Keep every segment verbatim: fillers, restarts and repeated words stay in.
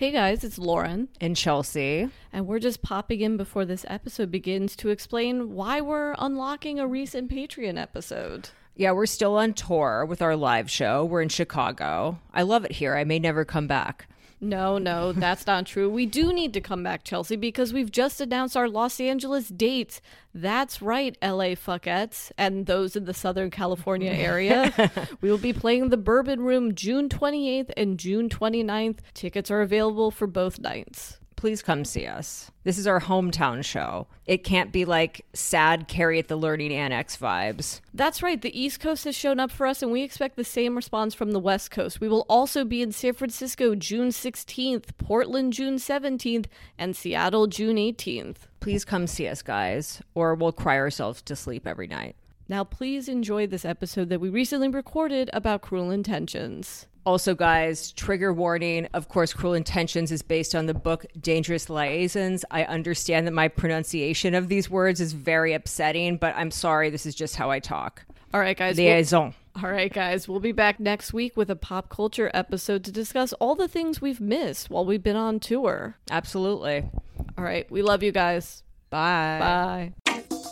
Hey guys, it's Lauren. And Chelsea. And we're just popping in before this episode begins to explain why we're unlocking a recent Patreon episode. Yeah, we're still on tour with our live show. We're in Chicago. I love it here. I may never come back. No, no, that's not true. We do need to come back, Chelsea, because we've just announced our Los Angeles dates. That's right, L A fuckettes, and those in the Southern California area. We will be playing the Bourbon Room June twenty-eighth and June twenty-ninth. Tickets are available for both nights. Please come see us. This is our hometown show. It can't be like sad Carrie at the Learning Annex vibes. That's right. The East Coast has shown up for us, and we expect the same response from the West Coast. We will also be in San Francisco June sixteenth, Portland June seventeenth, and Seattle June eighteenth. Please come see us, guys, or we'll cry ourselves to sleep every night. Now, please enjoy this episode that we recently recorded about Cruel Intentions. Also, guys, trigger warning. Of course, Cruel Intentions is based on the book Dangerous Liaisons. I understand that my pronunciation of these words is very upsetting, but I'm sorry. This is just how I talk. All right, guys. Liaison. We'll, all right, guys. We'll be back next week with a pop culture episode to discuss all the things we've missed while we've been on tour. Absolutely. All right. We love you guys. Bye. Bye.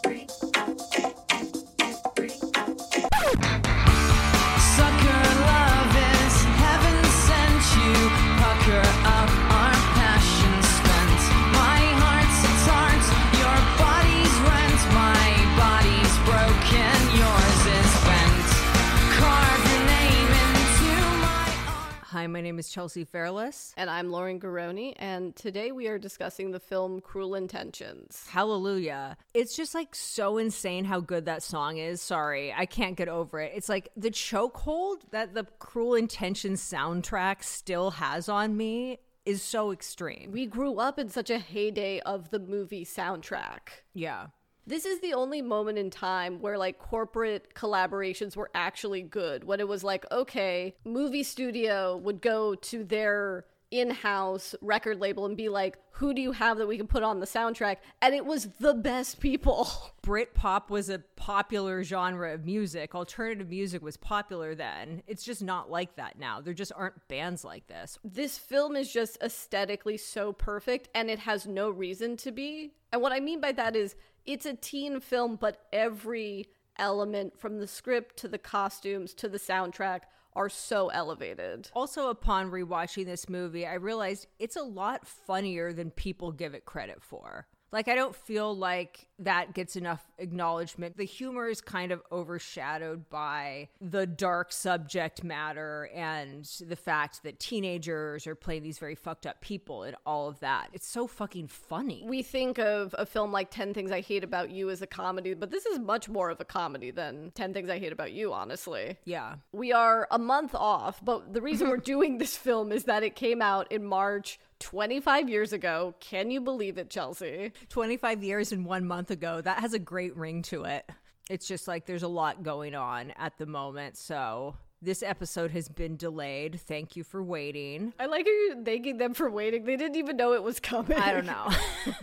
Pucker up our passion spent. My heart's its heart, your body's rent. My body's broken, yours is bent. Carve your name into my arm. Hi, my name is Chelsea Fairless. And I'm Lauren Garoni, and today we are discussing the film Cruel Intentions. Hallelujah. It's just like so insane how good that song is. Sorry, I can't get over it. It's like the chokehold that the Cruel Intentions soundtrack still has on me is so extreme. We grew up in such a heyday of the movie soundtrack. Yeah. This is the only moment in time where like corporate collaborations were actually good. When it was like, okay, movie studio would go to their in-house record label and be like, who do you have that we can put on the soundtrack? And it was the best people. Britpop was a popular genre of music. Alternative music was popular then. It's just not like that now. There just aren't bands like this. This film is just aesthetically so perfect, and it has no reason to be. And what I mean by that is it's a teen film, but every element from the script to the costumes to the soundtrack are so elevated. Also, upon rewatching this movie, I realized it's a lot funnier than people give it credit for. Like, I don't feel like that gets enough acknowledgement. The humor is kind of overshadowed by the dark subject matter and the fact that teenagers are playing these very fucked up people and all of that. It's so fucking funny. We think of a film like ten Things I Hate About You as a comedy, but this is much more of a comedy than ten Things I Hate About You, honestly. Yeah. We are a month off, but the reason we're doing this film is that it came out in March twenty-five years ago. Can you believe it, Chelsea? twenty-five years and one month ago. That has a great ring to it. It's just like there's a lot going on at the moment. So this episode has been delayed. Thank you for waiting. I like how you're thanking them for waiting. They didn't even know it was coming. I don't know.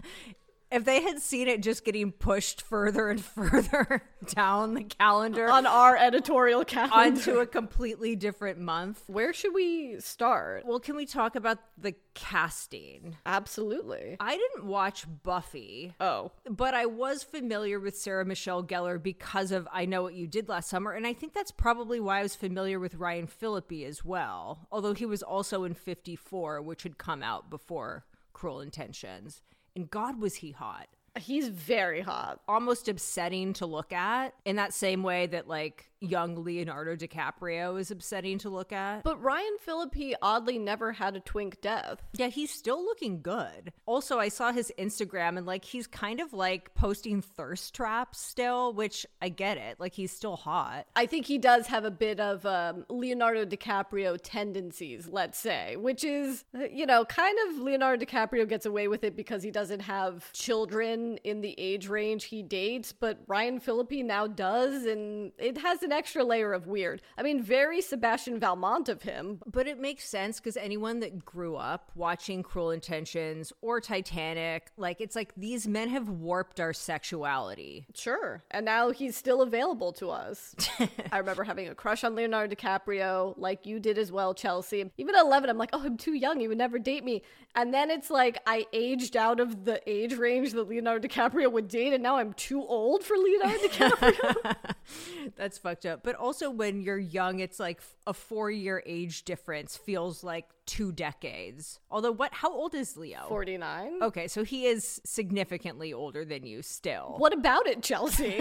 If they had seen it just getting pushed further and further down the calendar on our editorial calendar onto a completely different month. Where should we start? Well, can we talk about the casting? Absolutely. I didn't watch Buffy. Oh. But I was familiar with Sarah Michelle Gellar because of I Know What You Did Last Summer, and I think that's probably why I was familiar with Ryan Phillippe as well, although he was also in fifty-four, which had come out before Cruel Intentions. And God, was he hot. He's very hot. Almost upsetting to look at in that same way that like young Leonardo DiCaprio is upsetting to look at. But Ryan Phillippe oddly never had a twink death. Yeah, he's still looking good. Also, I saw his Instagram and like he's kind of like posting thirst traps still, which I get it. Like he's still hot. I think he does have a bit of um, Leonardo DiCaprio tendencies, let's say, which is, you know, kind of Leonardo DiCaprio gets away with it because he doesn't have children woman in the age range he dates, but Ryan Phillippe now does, and it has an extra layer of weird. I mean, very Sebastian Valmont of him. But it makes sense because anyone that grew up watching Cruel Intentions or Titanic, like, it's like these men have warped our sexuality. Sure. And now he's still available to us. I remember having a crush on Leonardo DiCaprio, like you did as well, Chelsea. Even at eleven, I'm like, oh, I'm too young. He would never date me. And then it's like I aged out of the age range that Leonardo DiCaprio would date, and now I'm too old for Leonardo DiCaprio. That's fucked up. But also when you're young, it's like a four-year age difference feels like two decades. Although, what? How old is Leo? forty-nine. Okay, so he is significantly older than you still. What about it, Chelsea?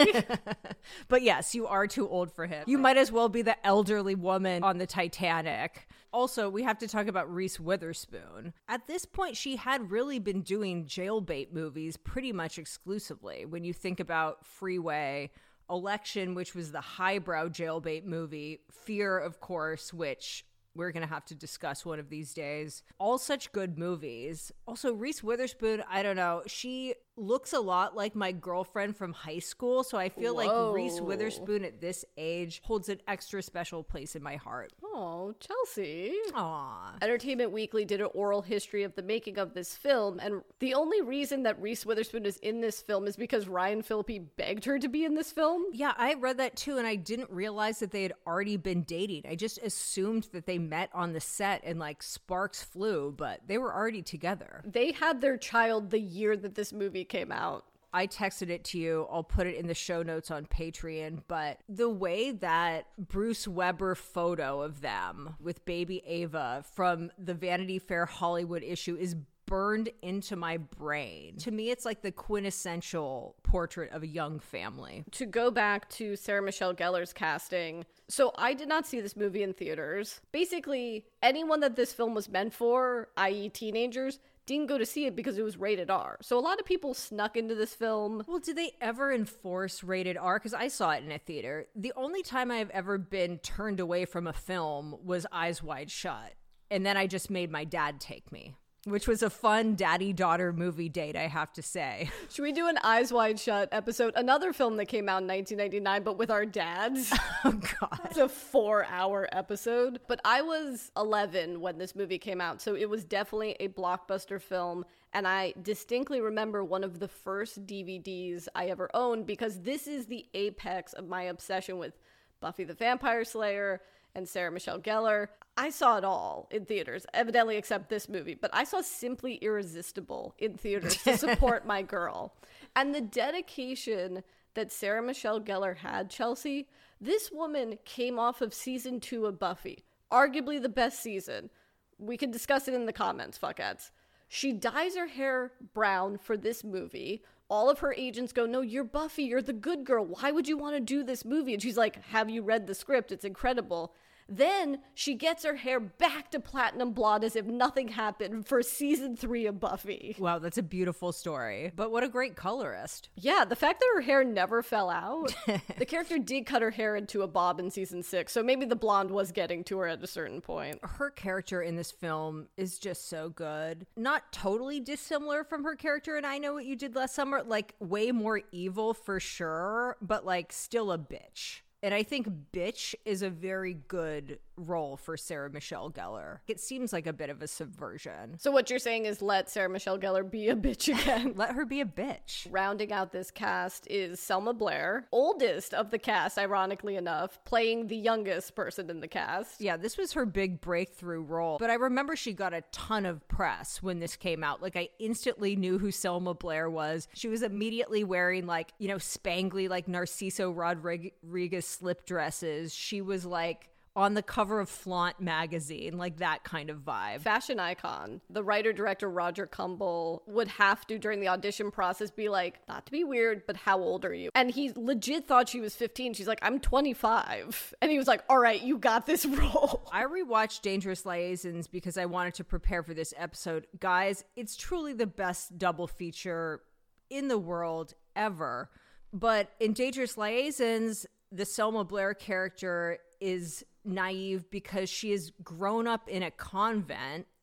But yes, you are too old for him. You might as well be the elderly woman on the Titanic. Also, we have to talk about Reese Witherspoon. At this point, she had really been doing jailbait movies pretty much exclusively. When you think about Freeway, Election, which was the highbrow jailbait movie, Fear, of course, which we're going to have to discuss one of these days. All such good movies. Also, Reese Witherspoon, I don't know, she looks a lot like my girlfriend from high school, so I feel Whoa. like Reese Witherspoon at this age holds an extra special place in my heart. Oh, Chelsea. Aw. Entertainment Weekly did an oral history of the making of this film, and the only reason that Reese Witherspoon is in this film is because Ryan Phillippe begged her to be in this film. Yeah, I read that too, and I didn't realize that they had already been dating. I just assumed that they met on the set and like sparks flew, but they were already together. They had their child the year that this movie came out. I texted it to you. I'll put it in the show notes on Patreon. But the way that Bruce Weber photo of them with baby Ava from the Vanity Fair Hollywood issue is burned into my brain. To me, it's like the quintessential portrait of a young family. To go back to Sarah Michelle Gellar's casting, so I did not see this movie in theaters. Basically, anyone that this film was meant for, that is teenagers, didn't go to see it because it was rated R. So a lot of people snuck into this film. Well, did they ever enforce rated R? Because I saw it in a theater. The only time I've ever been turned away from a film was Eyes Wide Shut. And then I just made my dad take me, which was a fun daddy-daughter movie date, I have to say. Should we do an Eyes Wide Shut episode? Another film that came out in nineteen ninety-nine, but with our dads. Oh, God. It's a four-hour episode. But I was eleven when this movie came out, so it was definitely a blockbuster film. And I distinctly remember one of the first D V Ds I ever owned, because this is the apex of my obsession with Buffy the Vampire Slayer and Sarah Michelle Gellar. I saw it all in theaters, evidently except this movie, but I saw Simply Irresistible in theaters to support my girl. And the dedication that Sarah Michelle Gellar had, Chelsea, this woman came off of season two of Buffy, arguably the best season. We can discuss it in the comments, fuckheads. She dyes her hair brown for this movie. All of her agents go, no, you're Buffy, you're the good girl. Why would you want to do this movie? And she's like, have you read the script? It's incredible. Then she gets her hair back to platinum blonde as if nothing happened for season three of Buffy. Wow, that's a beautiful story. But what a great colorist. Yeah, the fact that her hair never fell out. The character did cut her hair into a bob in season six, so maybe the blonde was getting to her at a certain point. Her character in this film is just so good. Not totally dissimilar from her character in I Know What You Did Last Summer. Like, way more evil for sure, but like still a bitch. And I think bitch is a very good role for Sarah Michelle Gellar. It seems like a bit of a subversion. So what you're saying is let Sarah Michelle Gellar be a bitch again. Let her be a bitch. Rounding out this cast is Selma Blair, oldest of the cast, ironically enough, playing the youngest person in the cast. Yeah, this was her big breakthrough role. But I remember she got a ton of press when this came out. Like, I instantly knew who Selma Blair was. She was immediately wearing, like, you know, spangly, like, Narciso Rodriguez slip dresses. She was, like, on the cover of Flaunt magazine, like that kind of vibe. Fashion icon. The writer-director Roger Cumble would have to, during the audition process, be like, not to be weird, but how old are you? And he legit thought she was fifteen. She's like, I'm twenty-five. And he was like, all right, you got this role. I rewatched Dangerous Liaisons because I wanted to prepare for this episode. Guys, it's truly the best double feature in the world ever. But in Dangerous Liaisons, the Selma Blair character is naive because she has grown up in a convent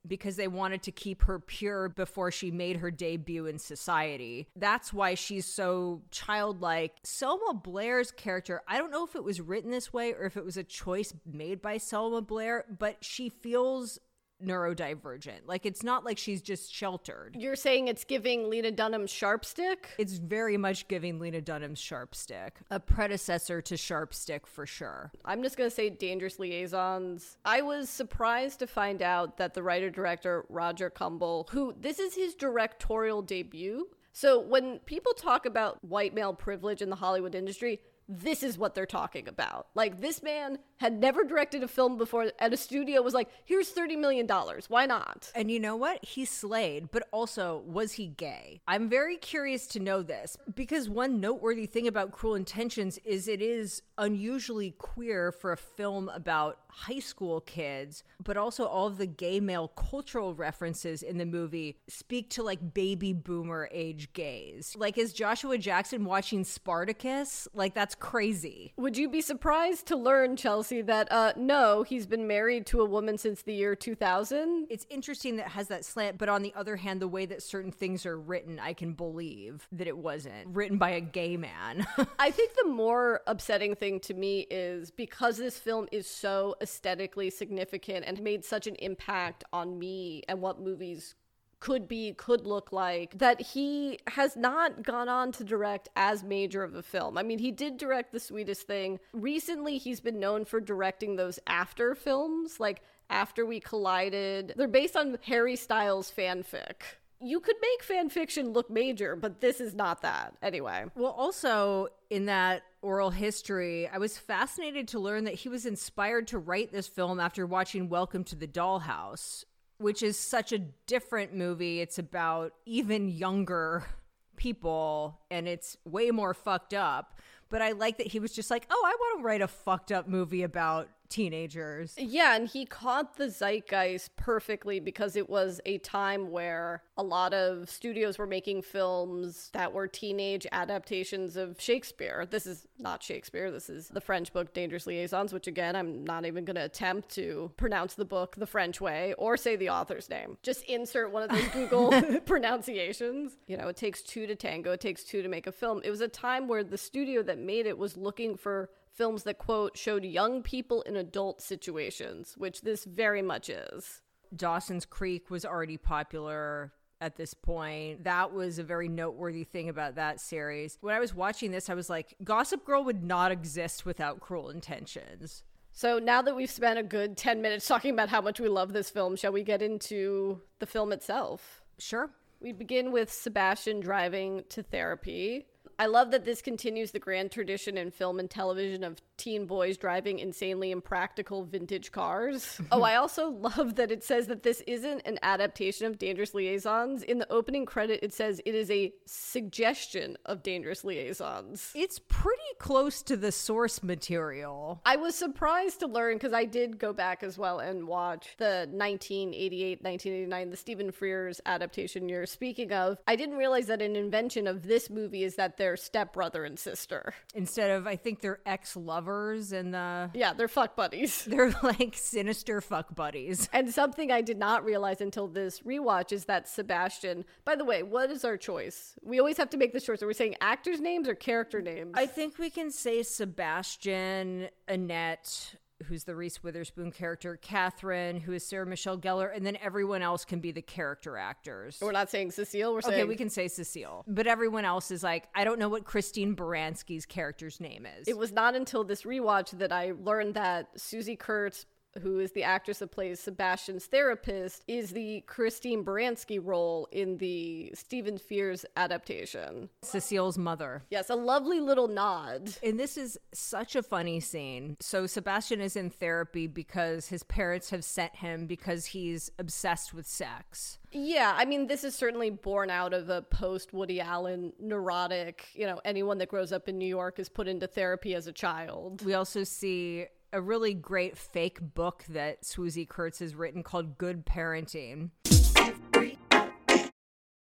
because they wanted to keep her pure before she made her debut in society. That's why she's so childlike. Selma Blair's character, I don't know if it was written this way or if it was a choice made by Selma Blair, but she feels neurodivergent. Like, it's not like she's just sheltered. You're saying it's giving Lena Dunham's Sharp Stick? It's very much giving Lena Dunham's Sharp Stick, a predecessor to Sharp Stick for sure. I'm just going to say Dangerous Liaisons. I was surprised to find out that the writer-director Roger Kumble, who this is his directorial debut. So when people talk about white male privilege in the Hollywood industry, this is what they're talking about. Like, this man had never directed a film before, and a studio was like, here's thirty million dollars. Why not? And you know what? He slayed, but also, was he gay? I'm very curious to know this, because one noteworthy thing about Cruel Intentions is it is unusually queer for a film about high school kids, but also all of the gay male cultural references in the movie speak to, like, baby boomer age gays. Like, is Joshua Jackson watching Spartacus? Like, that's crazy. Would you be surprised to learn, Chelsea, that uh no, he's been married to a woman since the year two thousand? It's interesting that it has that slant, but on the other hand, the way that certain things are written, I can believe that it wasn't written by a gay man. I think the more upsetting thing to me is because this film is so aesthetically significant and made such an impact on me and what movies could be, could look like, that he has not gone on to direct as major of a film. I mean, he did direct The Sweetest Thing. Recently, he's been known for directing those after films, like After We Collided. They're based on Harry Styles fanfic. You could make fan fiction look major, but this is not that. Anyway. Well, also in that oral history, I was fascinated to learn that he was inspired to write this film after watching Welcome to the Dollhouse, which is such a different movie. It's about even younger people, and it's way more fucked up. But I like that he was just like, oh, I want to write a fucked up movie about teenagers. Yeah, and he caught the zeitgeist perfectly because it was a time where a lot of studios were making films that were teenage adaptations of Shakespeare. This is not Shakespeare. This is the French book Dangerous Liaisons, which again, I'm not even going to attempt to pronounce the book the French way or say the author's name. Just insert one of those Google pronunciations. You know, it takes two to tango. It takes two to make a film. It was a time where the studio that made it was looking for films that, quote, showed young people in adult situations, which this very much is. Dawson's Creek was already popular at this point. That was a very noteworthy thing about that series. When I was watching this, I was like, Gossip Girl would not exist without Cruel Intentions. So now that we've spent a good ten minutes talking about how much we love this film, shall we get into the film itself? Sure. We begin with Sebastian driving to therapy. I love that this continues the grand tradition in film and television of teen boys driving insanely impractical vintage cars. Oh, I also love that it says that this isn't an adaptation of Dangerous Liaisons. In the opening credit, it says it is a suggestion of Dangerous Liaisons. It's pretty close to the source material. I was surprised to learn, because I did go back as well and watch the nineteen eighty-eight nineteen eighty-nine, the Stephen Frears adaptation you're speaking of. I didn't realize that an invention of this movie is that they're stepbrother and sister. Instead of, I think they're ex-lovers and the... Yeah, they're fuck buddies. They're like sinister fuck buddies. And something I did not realize until this rewatch is that Sebastian... By the way, what is our choice? We always have to make this choice. Are we saying actors' names or character names? I think we can say Sebastian, Annette, who's the Reese Witherspoon character, Catherine, who is Sarah Michelle Gellar, and then everyone else can be the character actors. We're not saying Cecile, we're saying... Okay, we can say Cecile. But everyone else is like, I don't know what Christine Baranski's character's name is. It was not until this rewatch that I learned that Susie Kurtz, who is the actress that plays Sebastian's therapist, is the Christine Baranski role in the Stephen Frears adaptation. Cecile's mother. Yes, a lovely little nod. And this is such a funny scene. So Sebastian is in therapy because his parents have sent him because he's obsessed with sex. Yeah, I mean, this is certainly born out of a post-Woody Allen neurotic, you know, anyone that grows up in New York is put into therapy as a child. We also see a really great fake book that Swoosie Kurtz has written called Good Parenting.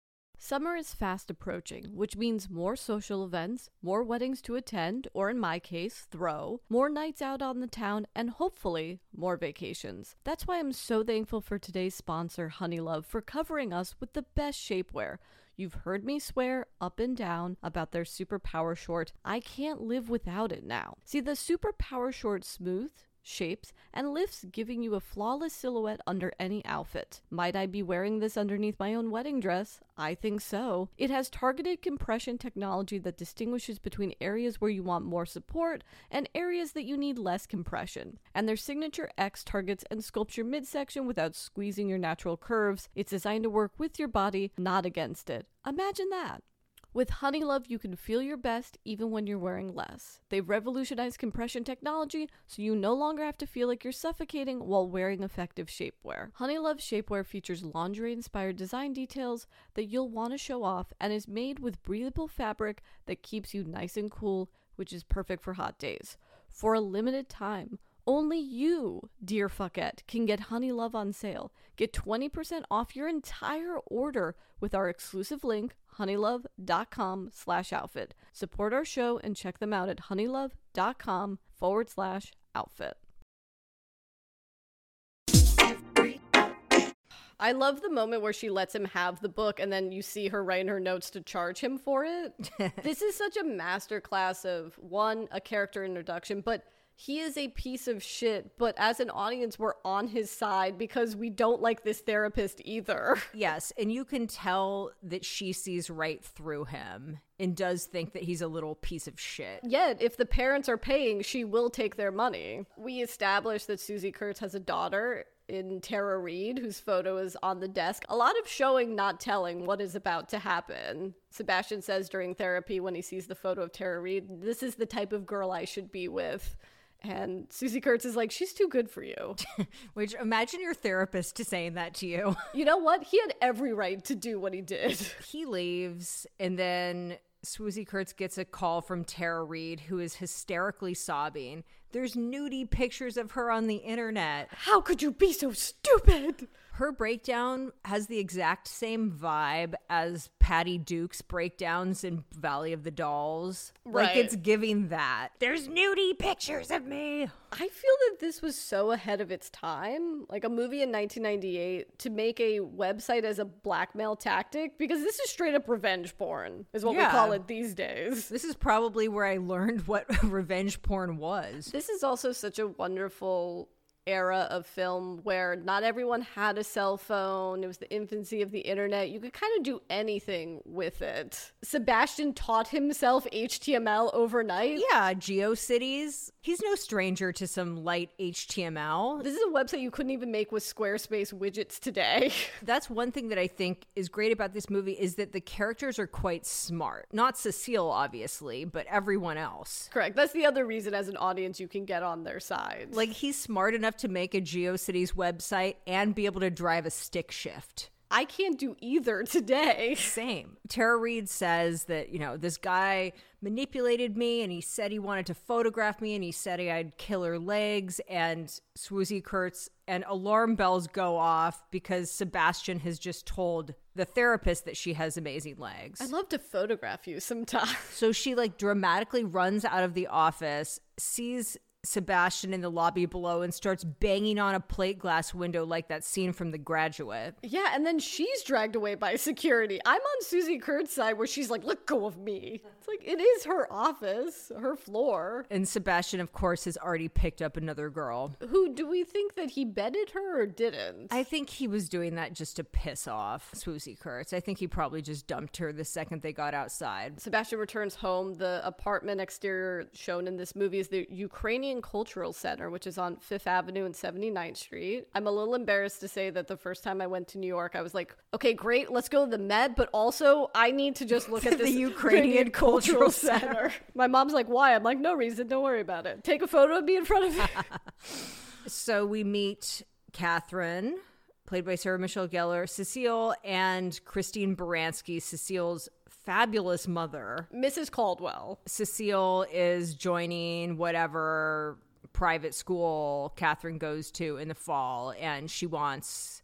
Summer is fast approaching, which means more social events, more weddings to attend, or in my case, throw, more nights out on the town, and hopefully, more vacations. That's why I'm so thankful for today's sponsor, Honeylove, for covering us with the best shapewear. You've heard me swear up and down about their Super Power Short. I can't live without it now. See, the Super Power Short smooth, shapes, and lifts, giving you a flawless silhouette under any outfit. Might I be wearing this underneath my own wedding dress? I think so. It has targeted compression technology that distinguishes between areas where you want more support and areas that you need less compression. And their signature X targets and sculpts your midsection without squeezing your natural curves. It's designed to work with your body, not against it. Imagine that. With Honeylove, you can feel your best even when you're wearing less. They've revolutionized compression technology, so you no longer have to feel like you're suffocating while wearing effective shapewear. Honeylove shapewear features lingerie-inspired design details that you'll want to show off and is made with breathable fabric that keeps you nice and cool, which is perfect for hot days. For a limited time, only you, dear fuckette, can get Honeylove on sale. Get twenty percent off your entire order with our exclusive link, honeylove.com slash outfit. Support our show and check them out at honeylove.com forward slash outfit. I love the moment where she lets him have the book and then you see her write in her notes to charge him for it. This is such a masterclass of, one, a character introduction, but he is a piece of shit, but as an audience, we're on his side because we don't like this therapist either. Yes, and you can tell that she sees right through him and does think that he's a little piece of shit. Yet, if the parents are paying, she will take their money. We established that Susie Kurtz has a daughter in Tara Reid, whose photo is on the desk. A lot of showing, not telling what is about to happen. Sebastian says during therapy when he sees the photo of Tara Reid, this is the type of girl I should be with. And Susie Kurtz is like, she's too good for you. Which, imagine your therapist saying that to you. You know what? He had every right to do what he did. He leaves, and then Susie Kurtz gets a call from Tara Reid, who is hysterically sobbing. There's nudie pictures of her on the internet. How could you be so stupid? Her breakdown has the exact same vibe as Patty Duke's breakdowns in Valley of the Dolls. Right. Like, it's giving that. There's nudie pictures of me. I feel that this was so ahead of its time. Like a movie in nineteen ninety-eight to make a website as a blackmail tactic, because this is straight up revenge porn, is what Yeah. we call it these days. This is probably where I learned what revenge porn was. This is also such a wonderful era of film where not everyone had a cell phone. It was the infancy of the internet. You could kind of do anything with it. Sebastian taught himself H T M L overnight. Yeah, GeoCities. He's no stranger to some light H T M L. This is a website you couldn't even make with Squarespace widgets today. That's one thing that I think is great about this movie is that the characters are quite smart. Not Cecile, obviously, but everyone else. Correct. That's the other reason as an audience you can get on their side. Like, he's smart enough to make a GeoCities website and be able to drive a stick shift. I can't do either today. Same. Tara Reid says that, you know, this guy manipulated me and he said he wanted to photograph me and he said he had killer legs, and Susie Kurtz, and alarm bells go off because Sebastian has just told the therapist that she has amazing legs. I'd love to photograph you sometime. So she like dramatically runs out of the office, sees Sebastian in the lobby below, and starts banging on a plate glass window like that scene from The Graduate. Yeah, and then she's dragged away by security. I'm on Susie Kurtz's side where she's like, let go of me. It's like, it is her office, her floor. And Sebastian, of course, has already picked up another girl. Who, do we think that he bedded her or didn't? I think he was doing that just to piss off Susie Kurtz. I think he probably just dumped her the second they got outside. Sebastian returns home. The apartment exterior shown in this movie is the Ukrainian Cultural Center, which is on Fifth Avenue and seventy-ninth Street. I'm a little embarrassed to say that the first time I went to New York, I was like, okay, great, let's go to the Met, but also I need to just look at this The Ukrainian Cultural Center. My mom's like, why? I'm like, no reason, don't worry about it. Take a photo of me in front of it. So we meet Catherine, played by Sarah Michelle Gellar, Cecile, and Christine Baranski, Cecile's fabulous mother. Missus Caldwell. Cecile is joining whatever private school Catherine goes to in the fall, and she wants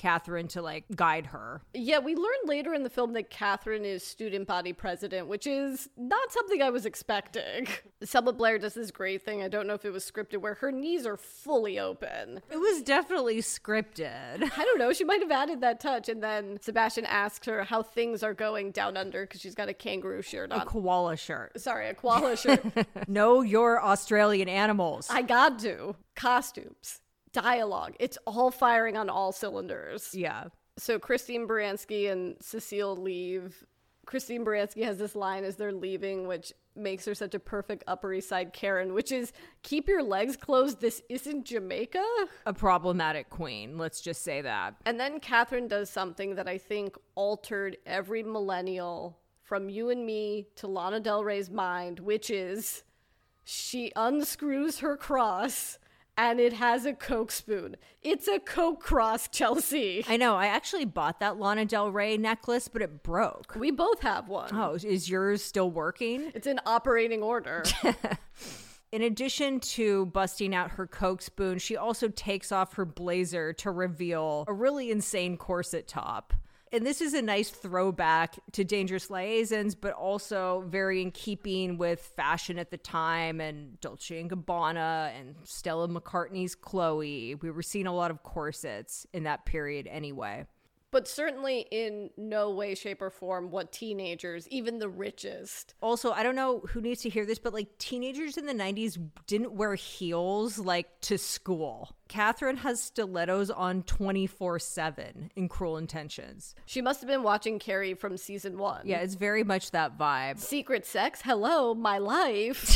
Catherine to like guide her. Yeah, we learned later in the film that Catherine is student body president, which is not something I was expecting. Selma Blair does this great thing, I don't know if it was scripted, where her knees are fully open. It was definitely scripted. I don't know, she might have added that touch. And then Sebastian asks her how things are going down under because she's got a kangaroo shirt on. A koala shirt. Sorry, a koala shirt. Know your Australian animals. I got to. Costumes. Dialogue. It's all firing on all cylinders. Yeah. So Christine Baranski and Cecile leave. Christine Baranski has this line as they're leaving, which makes her such a perfect Upper East Side Karen, which is, keep your legs closed, this isn't Jamaica. A problematic queen, let's just say that. And then Catherine does something that I think altered every millennial from you and me to Lana Del Rey's mind, which is she unscrews her cross and it has a Coke spoon. It's a Coke cross, Chelsea. I know. I actually bought that Lana Del Rey necklace, but it broke. We both have one. Oh, is yours still working? It's in operating order. In addition to busting out her Coke spoon, she also takes off her blazer to reveal a really insane corset top. And this is a nice throwback to Dangerous Liaisons, but also very in keeping with fashion at the time and Dolce and Gabbana and Stella McCartney's Chloe. We were seeing a lot of corsets in that period anyway. But certainly in no way, shape, or form what teenagers, even the richest. Also, I don't know who needs to hear this, but like teenagers in the nineties didn't wear heels like to school. Catherine has stilettos on twenty-four seven in Cruel Intentions. She must have been watching Carrie from season one. Yeah, it's very much that vibe. Secret sex? Hello, my life.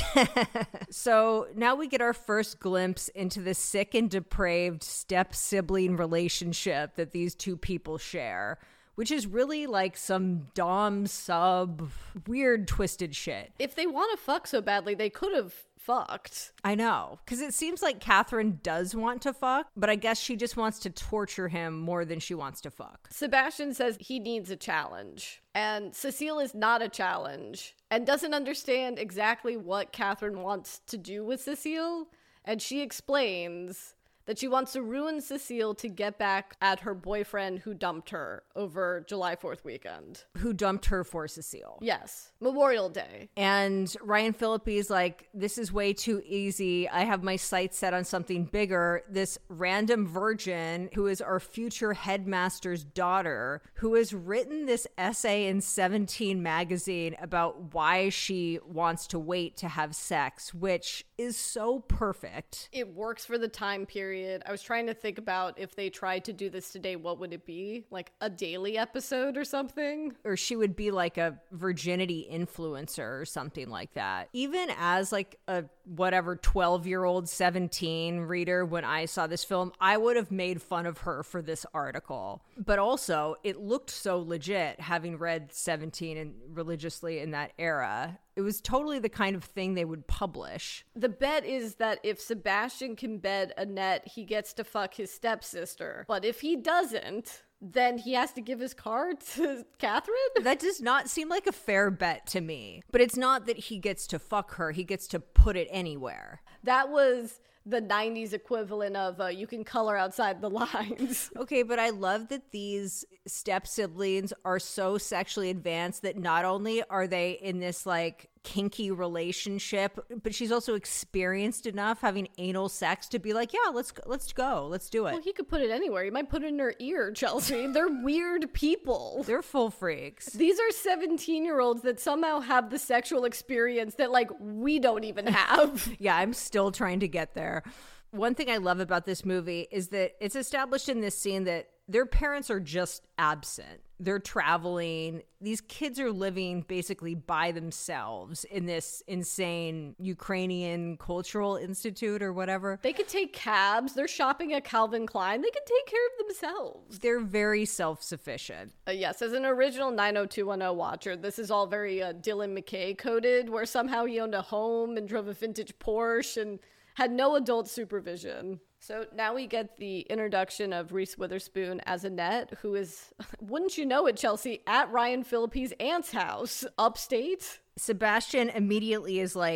So now we get our first glimpse into the sick and depraved step-sibling relationship that these two people share, which is really like some dom sub weird twisted shit. If they want to fuck so badly, they could have fucked. I know, because it seems like Catherine does want to fuck, but I guess she just wants to torture him more than she wants to fuck. Sebastian says he needs a challenge, and Cecile is not a challenge and doesn't understand exactly what Catherine wants to do with Cecile, and she explains that she wants to ruin Cecile to get back at her boyfriend who dumped her over July fourth weekend. Who dumped her for Cecile. Yes. Memorial Day. And Ryan Phillippe's like, this is way too easy. I have my sights set on something bigger. This random virgin who is our future headmaster's daughter, who has written this essay in Seventeen magazine about why she wants to wait to have sex, which is so perfect. It works for the time period. I was trying to think about if they tried to do this today, what would it be? Like a daily episode or something? Or she would be like a virginity influencer or something like that. Even as like a whatever twelve-year-old, seventeen reader, when I saw this film, I would have made fun of her for this article. But also, it looked so legit, having read seventeen and religiously in that era. It was totally the kind of thing they would publish. The bet is that if Sebastian can bed Annette, he gets to fuck his stepsister. But if he doesn't, then he has to give his card to Catherine? That does not seem like a fair bet to me. But it's not that he gets to fuck her. He gets to put it anywhere. That was the nineties equivalent of uh, you can color outside the lines. Okay, but I love that these step siblings are so sexually advanced that not only are they in this like kinky relationship, but she's also experienced enough having anal sex to be like, yeah, let's go, let's go, let's do it. Well, he could put it anywhere. He might put it in her ear, Chelsea. They're weird people. They're full freaks. These are seventeen-year-olds that somehow have the sexual experience that, like, we don't even have. Yeah, I'm still trying to get there. One thing I love about this movie is that it's established in this scene that their parents are just absent. They're traveling. These kids are living basically by themselves in this insane Ukrainian Cultural Institute or whatever. They could take cabs. They're shopping at Calvin Klein. They can take care of themselves. They're very self-sufficient. Uh, yes, as an original nine oh two one oh watcher, this is all very uh, Dylan McKay coded, where somehow he owned a home and drove a vintage Porsche and had no adult supervision. So now we get the introduction of Reese Witherspoon as Annette, who is, wouldn't you know it, Chelsea, at Ryan Phillippe's aunt's house, upstate. Sebastian immediately is like,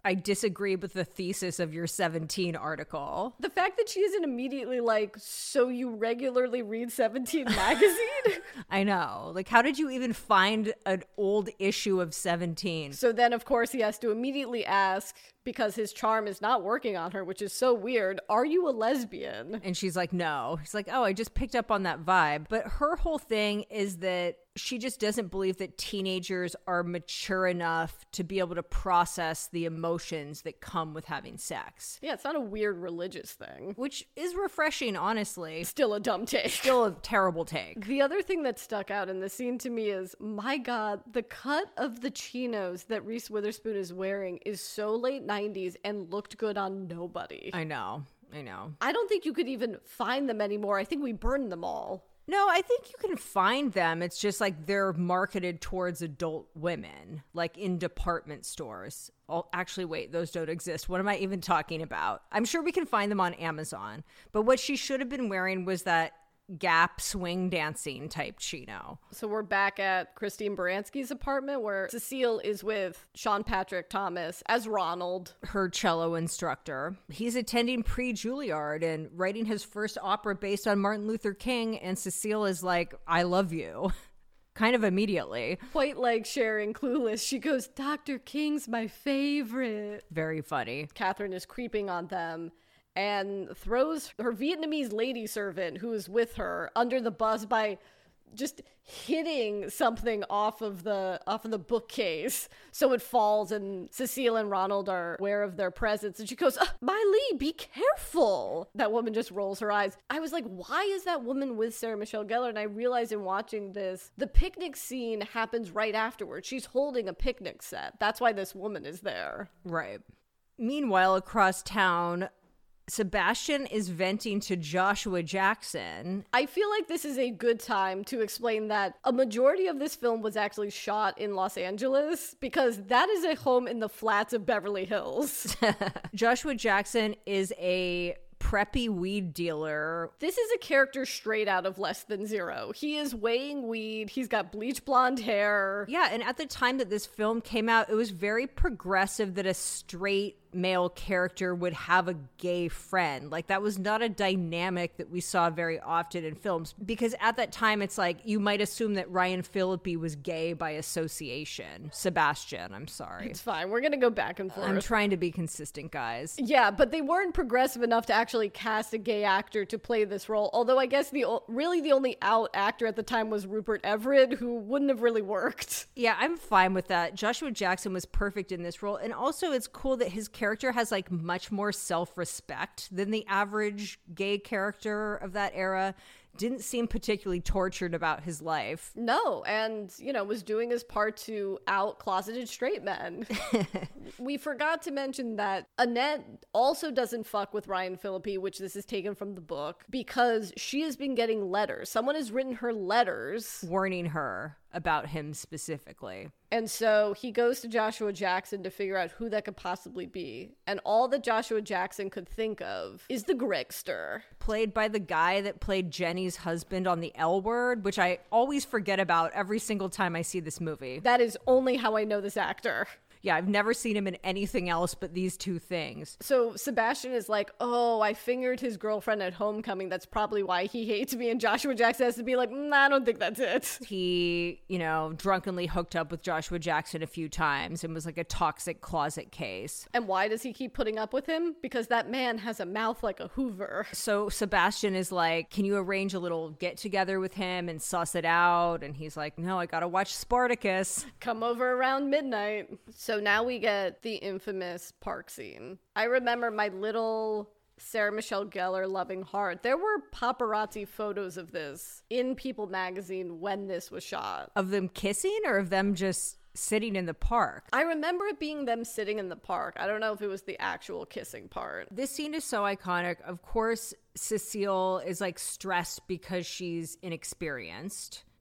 I disagree with the thesis of your Seventeen article. The fact that she isn't immediately like, so you regularly read Seventeen magazine? I know. Like, how did you even find an old issue of Seventeen? So then, of course, he has to immediately ask, because his charm is not working on her, which is so weird, are you a lesbian? And she's like, no. He's like, oh, I just picked up on that vibe. But her whole thing is that she just doesn't believe that teenagers are mature enough to be able to process the emotions that come with having sex. Yeah, it's not a weird religious thing. Which is refreshing, honestly. Still a dumb take. Still a terrible take. The other thing that stuck out in the scene to me is, my God, the cut of the chinos that Reese Witherspoon is wearing is so late nineties and looked good on nobody. I know. I know. I don't think you could even find them anymore. I think we burned them all. No, I think you can find them. It's just like they're marketed towards adult women, like in department stores. Oh, actually, wait, those don't exist. What am I even talking about? I'm sure we can find them on Amazon. But what she should have been wearing was that Gap swing dancing type chino. So we're back at Christine Baranski's apartment where Cecile is with Sean Patrick Thomas as Ronald, her cello instructor. He's attending pre-Juilliard and writing his first opera based on Martin Luther King, and Cecile is like, I love you. Kind of immediately. Quite like sharing Clueless. She goes, Doctor King's my favorite. Very funny. Catherine is creeping on them and throws her Vietnamese lady servant who is with her under the bus by just hitting something off of the off of the bookcase, so it falls, and Cecile and Ronald are aware of their presence, and she goes, uh, Miley, be careful. That woman just rolls her eyes. I was like, why is that woman with Sarah Michelle Gellar? And I realized in watching this, the picnic scene happens right afterwards. She's holding a picnic set. That's why this woman is there. Right. Meanwhile, across town, Sebastian is venting to Joshua Jackson. I feel like this is a good time to explain that a majority of this film was actually shot in Los Angeles, because that is a home in the flats of Beverly Hills. Joshua Jackson is a preppy weed dealer. This is a character straight out of Less Than Zero. He is weighing weed. He's got bleach blonde hair. Yeah, and at the time that this film came out, it was very progressive that a straight male character would have a gay friend. Like, that was not a dynamic that we saw very often in films, because at that time it's like you might assume that Ryan Phillippe was gay by association. Sebastian, I'm sorry. It's fine. We're gonna go back and forth. I'm trying to be consistent, guys. Yeah, but they weren't progressive enough to actually cast a gay actor to play this role. Although I guess the really the only out actor at the time was Rupert Everett, who wouldn't have really worked. Yeah, I'm fine with that. Joshua Jackson was perfect in this role, and also it's cool that his character has like much more self-respect than the average gay character of that era. Didn't seem particularly tortured about his life. No, and, you know, was doing his part to out closeted straight men. We forgot to mention that Annette also doesn't fuck with Ryan Phillippe, which this is taken from the book, because she has been getting letters. Someone has written her letters warning her about him specifically. And so he goes to Joshua Jackson to figure out who that could possibly be. And all that Joshua Jackson could think of is the Gregster. Played by the guy that played Jenny's husband on The L Word, which I always forget about every single time I see this movie. That is only how I know this actor. Yeah, I've never seen him in anything else but these two things. So Sebastian is like, oh, I fingered his girlfriend at homecoming. That's probably why he hates me. And Joshua Jackson has to be like, mm, I don't think that's it. He, you know, drunkenly hooked up with Joshua Jackson a few times and was like a toxic closet case. And why does he keep putting up with him? Because that man has a mouth like a Hoover. So Sebastian is like, can you arrange a little get together with him and suss it out? And he's like, no, I gotta watch Spartacus. Come over around midnight. So now we get the infamous park scene. I remember my little Sarah Michelle Gellar loving heart. There were paparazzi photos of this in People magazine when this was shot. Of them kissing or of them just sitting in the park? I remember it being them sitting in the park. I don't know if it was the actual kissing part. This scene is so iconic. Of course, Cecile is like stressed because she's inexperienced.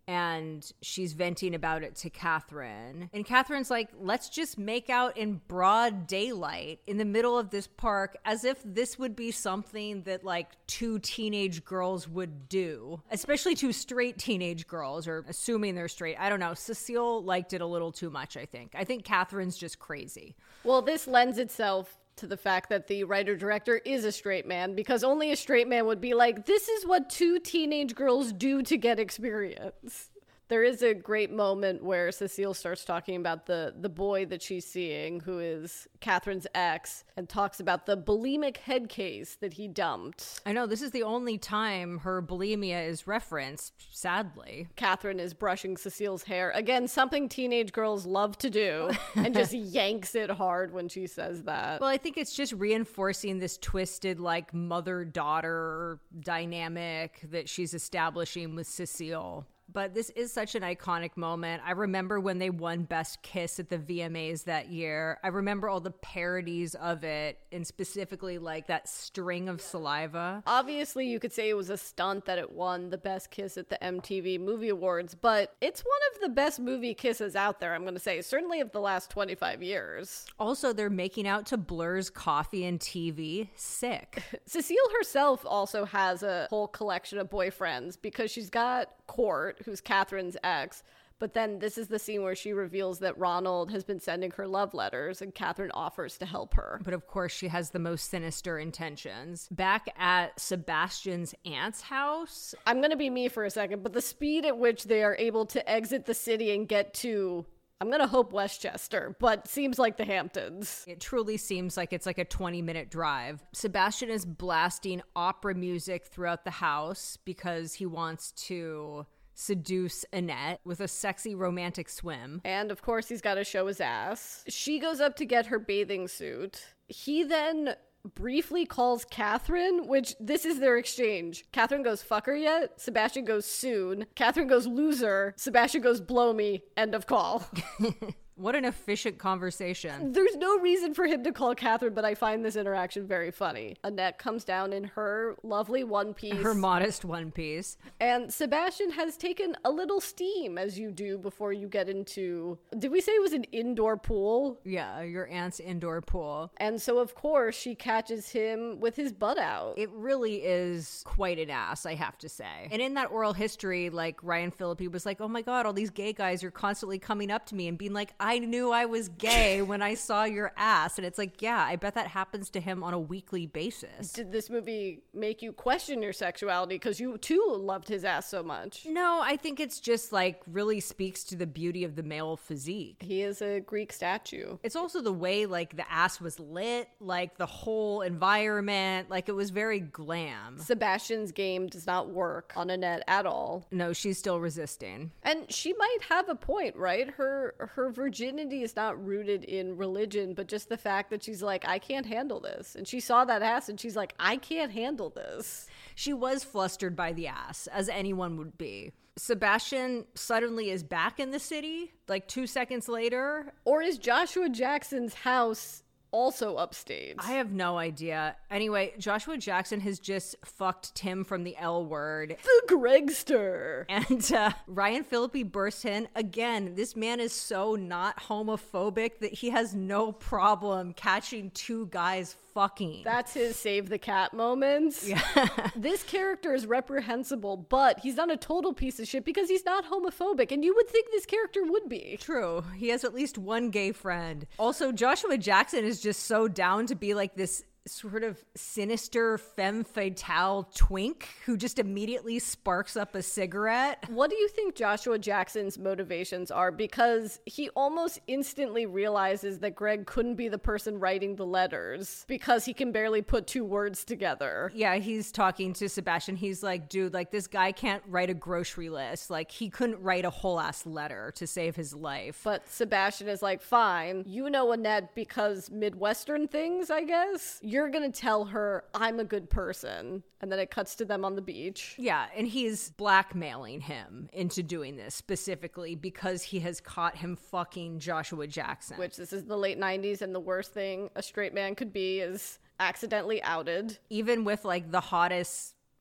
and she's venting about it to Catherine. And Catherine's like, let's just make out in broad daylight in the middle of this park, as if this would be something that like two teenage girls would do, especially two straight teenage girls, or assuming they're straight. I don't know. Cecile liked it a little too much, I think. I think Catherine's just crazy. Well, this lends itself to the fact that the writer-director is a straight man, because only a straight man would be like, this is what two teenage girls do to get experience. There is a great moment where Cecile starts talking about the, the boy that she's seeing, who is Catherine's ex, and talks about the bulimic head case that he dumped. I know, this is the only time her bulimia is referenced, sadly. Catherine is brushing Cecile's hair. Again, something teenage girls love to do, and just yanks it hard when she says that. Well, I think it's just reinforcing this twisted, like, mother-daughter dynamic that she's establishing with Cecile. But this is such an iconic moment. I remember when they won Best Kiss at the V M As that year. I remember all the parodies of it, and specifically like that string of saliva. Obviously, you could say it was a stunt that it won the Best Kiss at the M T V Movie Awards, but it's one of the best movie kisses out there, I'm going to say, certainly of the last twenty-five years. Also, they're making out to Blur's Coffee and T V. Sick. Cecile herself also has a whole collection of boyfriends, because she's got Court, who's Catherine's ex, but then this is the scene where she reveals that Ronald has been sending her love letters, and Catherine offers to help her. But of course, she has the most sinister intentions. Back at Sebastian's aunt's house, I'm going to be me for a second, but the speed at which they are able to exit the city and get to, I'm going to hope Westchester, but seems like the Hamptons. It truly seems like it's like a twenty minute drive. Sebastian is blasting opera music throughout the house because he wants to seduce Annette with a sexy romantic swim. And of course, he's got to show his ass. She goes up to get her bathing suit. He then briefly calls Catherine, which this is their exchange. Catherine goes, fuck her yet? Sebastian goes, soon. Catherine goes, loser. Sebastian goes, blow me. End of call. What an efficient conversation. There's no reason for him to call Catherine, but I find this interaction very funny. Annette comes down in her lovely one piece. Her modest one piece. And Sebastian has taken a little steam, as you do before you get into... Did we say it was an indoor pool? Yeah, your aunt's indoor pool. And so, of course, she catches him with his butt out. It really is quite an ass, I have to say. And in that oral history, like, Ryan Phillippe was like, oh my God, all these gay guys are constantly coming up to me and being like, I knew I was gay when I saw your ass. And it's like, yeah, I bet that happens to him on a weekly basis. Did this movie make you question your sexuality because you too loved his ass so much? No, I think it's just like really speaks to the beauty of the male physique. He is a Greek statue. It's also the way like the ass was lit, like the whole environment, like it was very glam. Sebastian's game does not work on Annette at all. No, she's still resisting. And she might have a point, right? Her her virginity is not rooted in religion, but just the fact that she's like, I can't handle this. And she saw that ass and she's like, I can't handle this. She was flustered by the ass, as anyone would be. Sebastian suddenly is back in the city, like two seconds later. Or is Joshua Jackson's house also upstage? I have no idea. Anyway, Joshua Jackson has just fucked Tim from the L Word. The Gregster. And uh, Ryan Phillippe bursts in. Again, this man is so not homophobic that he has no problem catching two guys fucking. That's his save the cat moments. Yeah. This character is reprehensible, but he's not a total piece of shit because he's not homophobic, and you would think this character would be. True. He has at least one gay friend. Also, Joshua Jackson is just so down to be like this sort of sinister femme fatale twink who just immediately sparks up a cigarette. What do you think Joshua Jackson's motivations are? Because he almost instantly realizes that Greg couldn't be the person writing the letters because he can barely put two words together. Yeah, he's talking to Sebastian. He's like, dude, like this guy can't write a grocery list. Like he couldn't write a whole ass letter to save his life. But Sebastian is like, fine, you know Annette because Midwestern things, I guess. You're gonna tell her I'm a good person. And then it cuts to them on the beach. Yeah, and he's blackmailing him into doing this specifically because he has caught him fucking Joshua Jackson. Which, this is the late nineties, and the worst thing a straight man could be is accidentally outed. Even with like the hottest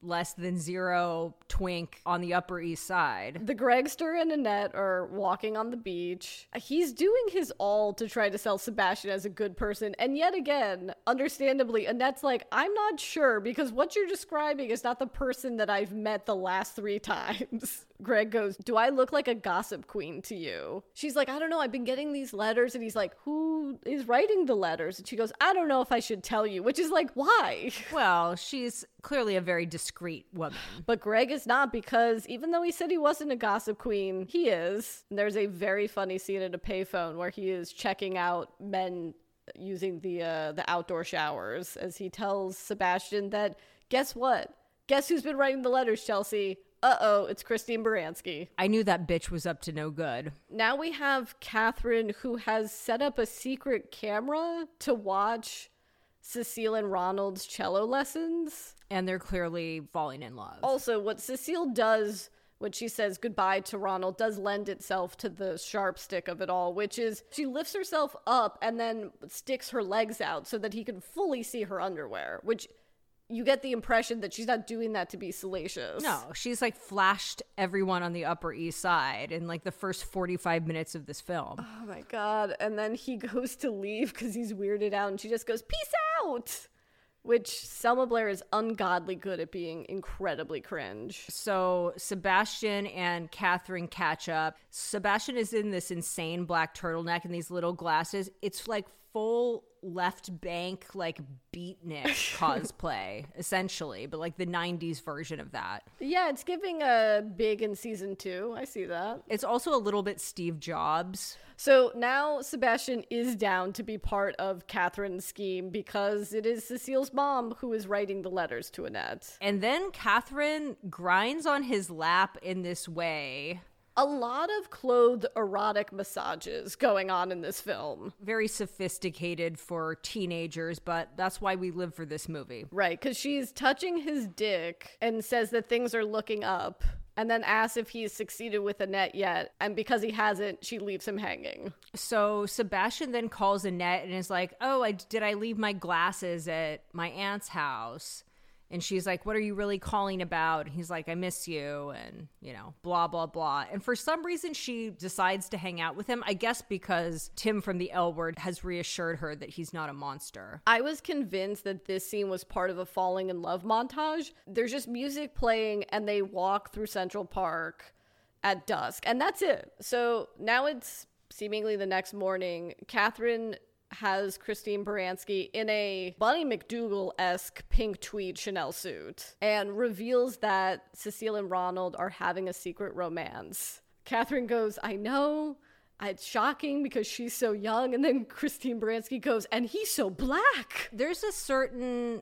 less than zero twink on the Upper East Side. The Gregster and Annette are walking on the beach. He's doing his all to try to sell Sebastian as a good person. And yet again, understandably, Annette's like, I'm not sure because what you're describing is not the person that I've met the last three times. Greg goes, do I look like a gossip queen to you? She's like, I don't know. I've been getting these letters. And he's like, who is writing the letters? And she goes, I don't know if I should tell you, which is like, why? Well, she's clearly a very discreet woman. But Greg is not, because even though he said he wasn't a gossip queen, he is. And there's a very funny scene at a payphone where he is checking out men using the uh, the outdoor showers as he tells Sebastian that, guess what? Guess who's been writing the letters, Chelsea? Uh-oh, it's Christine Baranski. I knew that bitch was up to no good. Now we have Catherine, who has set up a secret camera to watch Cecile and Ronald's cello lessons. And they're clearly falling in love. Also, what Cecile does when she says goodbye to Ronald does lend itself to the sharp stick of it all, which is she lifts herself up and then sticks her legs out so that he can fully see her underwear, which you get the impression that she's not doing that to be salacious. No, she's like flashed everyone on the Upper East Side in like the first forty-five minutes of this film. Oh my God. And then he goes to leave because he's weirded out and she just goes, peace out. Which Selma Blair is ungodly good at being incredibly cringe. So Sebastian and Catherine catch up. Sebastian is in this insane black turtleneck and these little glasses. It's like full left bank, like beatnik cosplay, essentially, but like the nineties version of that. Yeah, it's giving a Big in season two. I see that. It's also a little bit Steve Jobs. So now Sebastian is down to be part of Catherine's scheme because it is Cecile's mom who is writing the letters to Annette. And then Catherine grinds on his lap in this way. A lot of clothed erotic massages going on in this film. Very sophisticated for teenagers, but that's why we live for this movie. Right, because she's touching his dick and says that things are looking up, and then asks if he's succeeded with Annette yet. And because he hasn't, she leaves him hanging. So Sebastian then calls Annette and is like, oh, I, did I leave my glasses at my aunt's house? And she's like, what are you really calling about? And he's like, I miss you, and, you know, blah, blah, blah. And for some reason, she decides to hang out with him, I guess because Tim from the L Word has reassured her that he's not a monster. I was convinced that this scene was part of a falling in love montage. There's just music playing, and they walk through Central Park at dusk, and that's it. So now it's seemingly the next morning. Catherine has Christine Baranski in a Bunny McDougal-esque pink tweed Chanel suit and reveals that Cecile and Ronald are having a secret romance. Catherine goes, I know, it's shocking because she's so young. And then Christine Baranski goes, and he's so black. There's a certain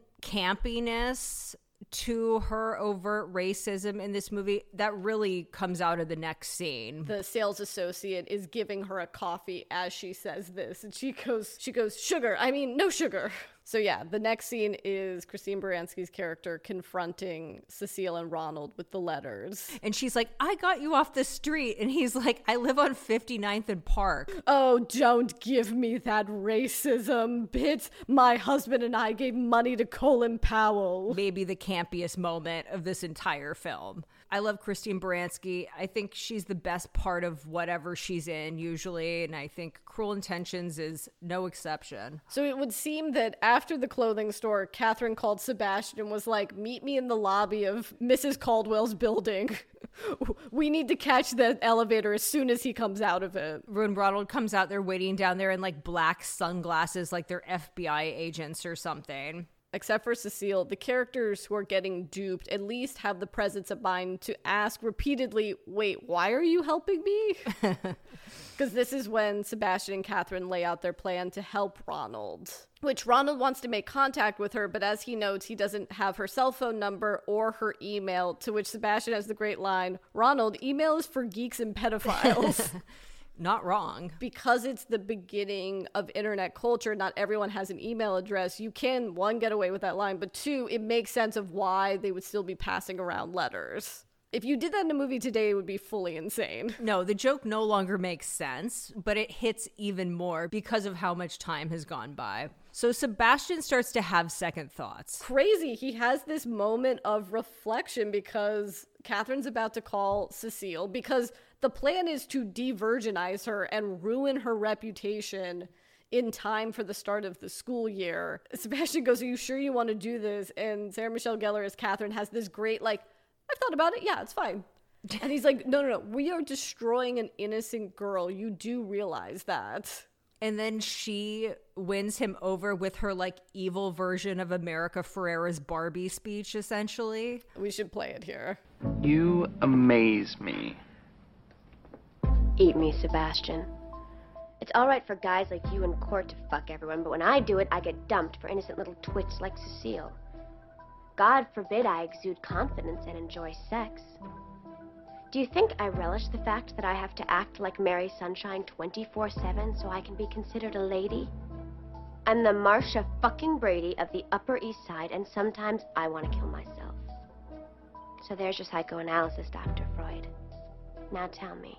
campiness to her overt racism in this movie that really comes out of the next scene. The sales associate is giving her a coffee as she says this, and she goes, she goes, sugar, I mean, no sugar. So yeah, the next scene is Christine Baranski's character confronting Cecile and Ronald with the letters. And she's like, I got you off the street. And he's like, I live on fifty-ninth and Park. Oh, don't give me that racism, bitch. My husband and I gave money to Colin Powell. Maybe the campiest moment of this entire film. I love Christine Baranski. I think she's the best part of whatever she's in usually, and I think Cruel Intentions is no exception. So it would seem that after the clothing store, Catherine called Sebastian and was like, meet me in the lobby of Missus Caldwell's building. We need to catch the elevator as soon as he comes out of it. When Ronald comes out, they're waiting down there in like black sunglasses like they're F B I agents or something. Except for Cecile, the characters who are getting duped at least have the presence of mind to ask repeatedly, wait, why are you helping me? Because this is when Sebastian and Catherine lay out their plan to help Ronald. Which Ronald wants to make contact with her, but as he notes, he doesn't have her cell phone number or her email, to which Sebastian has the great line, Ronald, email is for geeks and pedophiles. Not wrong. Because it's the beginning of internet culture, not everyone has an email address. You can, one, get away with that line, but two, it makes sense of why they would still be passing around letters. If you did that in a movie today, it would be fully insane. No, the joke no longer makes sense, but it hits even more because of how much time has gone by. So Sebastian starts to have second thoughts. Crazy. He has this moment of reflection because Catherine's about to call Cecile because the plan is to de-virginize her and ruin her reputation in time for the start of the school year. Sebastian goes, are you sure you want to do this? And Sarah Michelle Gellar as Catherine has this great, like, I've thought about it. Yeah, it's fine. And he's like, no, no, no. We are destroying an innocent girl. You do realize that. And then she wins him over with her, like, evil version of America Ferrera's Barbie speech, essentially. We should play it here. You amaze me. Eat me, Sebastian. It's all right for guys like you in court to fuck everyone, but when I do it, I get dumped for innocent little twits like Cecile. God forbid I exude confidence and enjoy sex. Do you think I relish the fact that I have to act like Mary Sunshine twenty-four seven so I can be considered a lady? I'm the Marsha fucking Brady of the Upper East Side, and sometimes I want to kill myself. So there's your psychoanalysis, Doctor Freud. Now tell me,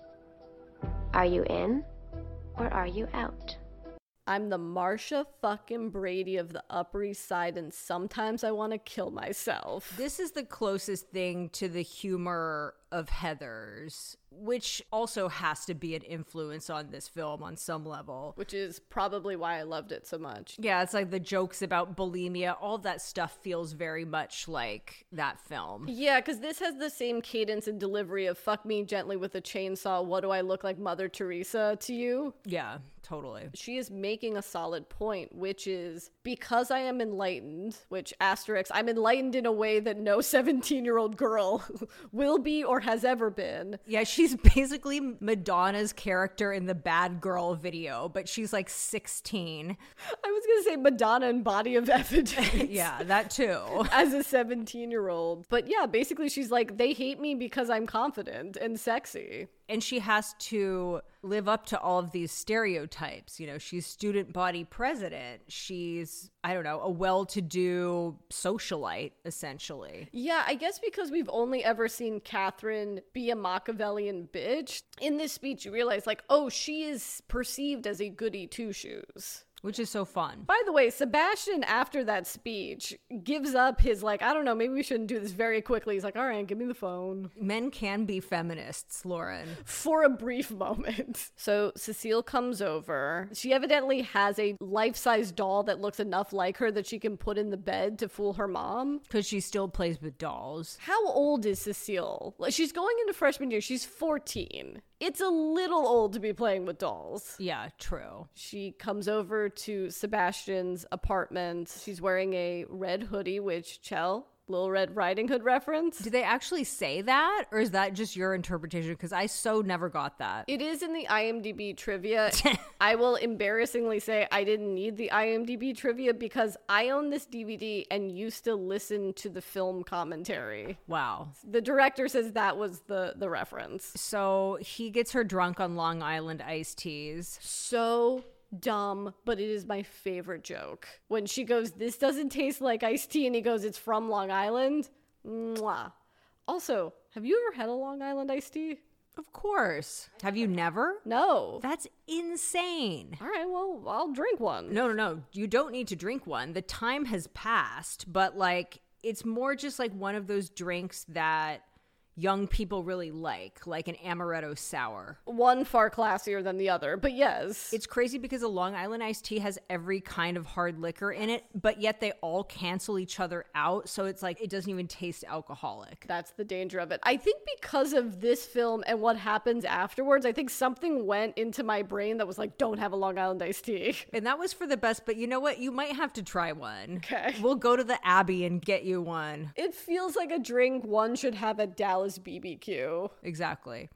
are you in or are you out? I'm the Marsha fucking Brady of the Upper East Side, and sometimes I want to kill myself. This is the closest thing to the humor of Heathers, which also has to be an influence on this film on some level. Which is probably why I loved it so much. Yeah, it's like the jokes about bulimia, all of that stuff feels very much like that film. Yeah, because this has the same cadence and delivery of fuck me gently with a chainsaw, what do I look like Mother Teresa to you? Yeah, totally. She is making a solid point, which is because I am enlightened, which asterisk, I'm enlightened in a way that no seventeen-year-old girl will be or has ever been. Yeah, she's basically Madonna's character in the Bad Girl video, but she's like sixteen. I was going to say Madonna in Body of Evidence. Yeah, that too. As a seventeen-year-old. But yeah, basically she's like, they hate me because I'm confident and sexy. And she has to live up to all of these stereotypes. You know, she's student body president. She's, I don't know, a well-to-do socialite, essentially. Yeah, I guess because we've only ever seen Catherine be a Machiavellian bitch. In this speech, you realize, like, oh, she is perceived as a goody two-shoes. Which is so fun. By the way, Sebastian, after that speech, gives up his, like, I don't know, maybe we shouldn't do this very quickly. He's like, all right, give me the phone. Men can be feminists, Lauren. For a brief moment. So Cecile comes over. She evidently has a life-size doll that looks enough like her that she can put in the bed to fool her mom. Because she still plays with dolls. How old is Cecile? She's going into freshman year. She's fourteen. It's a little old to be playing with dolls. Yeah, true. She comes over to Sebastian's apartment. She's wearing a red hoodie, which, Chell, Little Red Riding Hood reference. Did they actually say that? Or is that just your interpretation? Because I so never got that. It is in the IMDb trivia. I will embarrassingly say I didn't need the IMDb trivia because I own this D V D and used to listen to the film commentary. Wow. The director says that was the, the reference. So he gets her drunk on Long Island iced teas. So dumb, but it is my favorite joke. When she goes, this doesn't taste like iced tea, and he goes, it's from Long Island. Mwah. Also, have you ever had a Long Island iced tea? Of course. Have you never? No. That's insane. All right, well, I'll drink one. No, no, no. You don't need to drink one. The time has passed, but like, it's more just like one of those drinks that young people really like, like an amaretto sour. One far classier than the other, but yes. It's crazy because a Long Island iced tea has every kind of hard liquor in it, but yet they all cancel each other out, so it's like it doesn't even taste alcoholic. That's the danger of it. I think because of this film and what happens afterwards, I think something went into my brain that was like, don't have a Long Island iced tea. And that was for the best, but you know what? You might have to try one. Okay. We'll go to the Abbey and get you one. It feels like a drink one should have at Dallas B B Q. Exactly.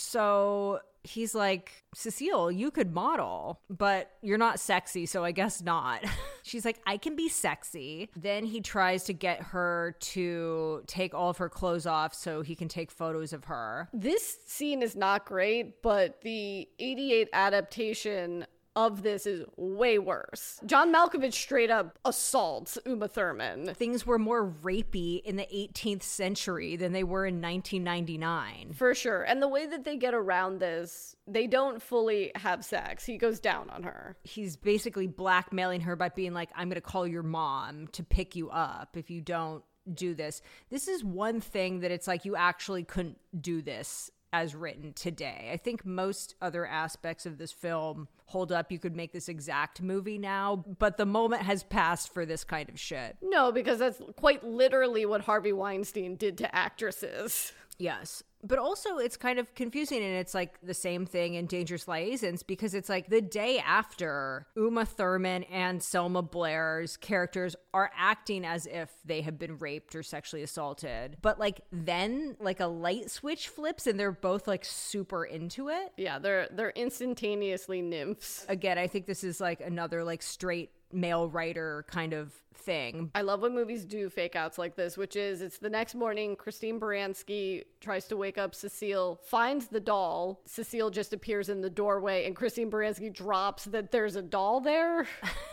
So he's like, Cecile, you could model, but you're not sexy, so I guess not. She's like, I can be sexy. Then he tries to get her to take all of her clothes off so he can take photos of her. This scene is not great, but the eighty-eight adaptation of this is way worse. John Malkovich straight up assaults Uma Thurman. Things were more rapey in the eighteenth century than they were in nineteen ninety-nine. For sure. And the way that they get around this, they don't fully have sex. He goes down on her. He's basically blackmailing her by being like, I'm going to call your mom to pick you up if you don't do this. This is one thing that it's like you actually couldn't do this as written today. I think most other aspects of this film hold up. You could make this exact movie now, but the moment has passed for this kind of shit. No, because that's quite literally what Harvey Weinstein did to actresses. Yes. But also it's kind of confusing, and it's like the same thing in Dangerous Liaisons, because it's like the day after Uma Thurman and Selma Blair's characters are acting as if they have been raped or sexually assaulted. But like then like a light switch flips and they're both like super into it. Yeah, they're they're instantaneously nymphs. Again, I think this is like another like straight male writer kind of thing. I love when movies do fake outs like this, which is it's the next morning. Christine Baranski tries to wake up Cecile, finds the doll. Cecile just appears in the doorway, and Christine Baranski drops that there's a doll there.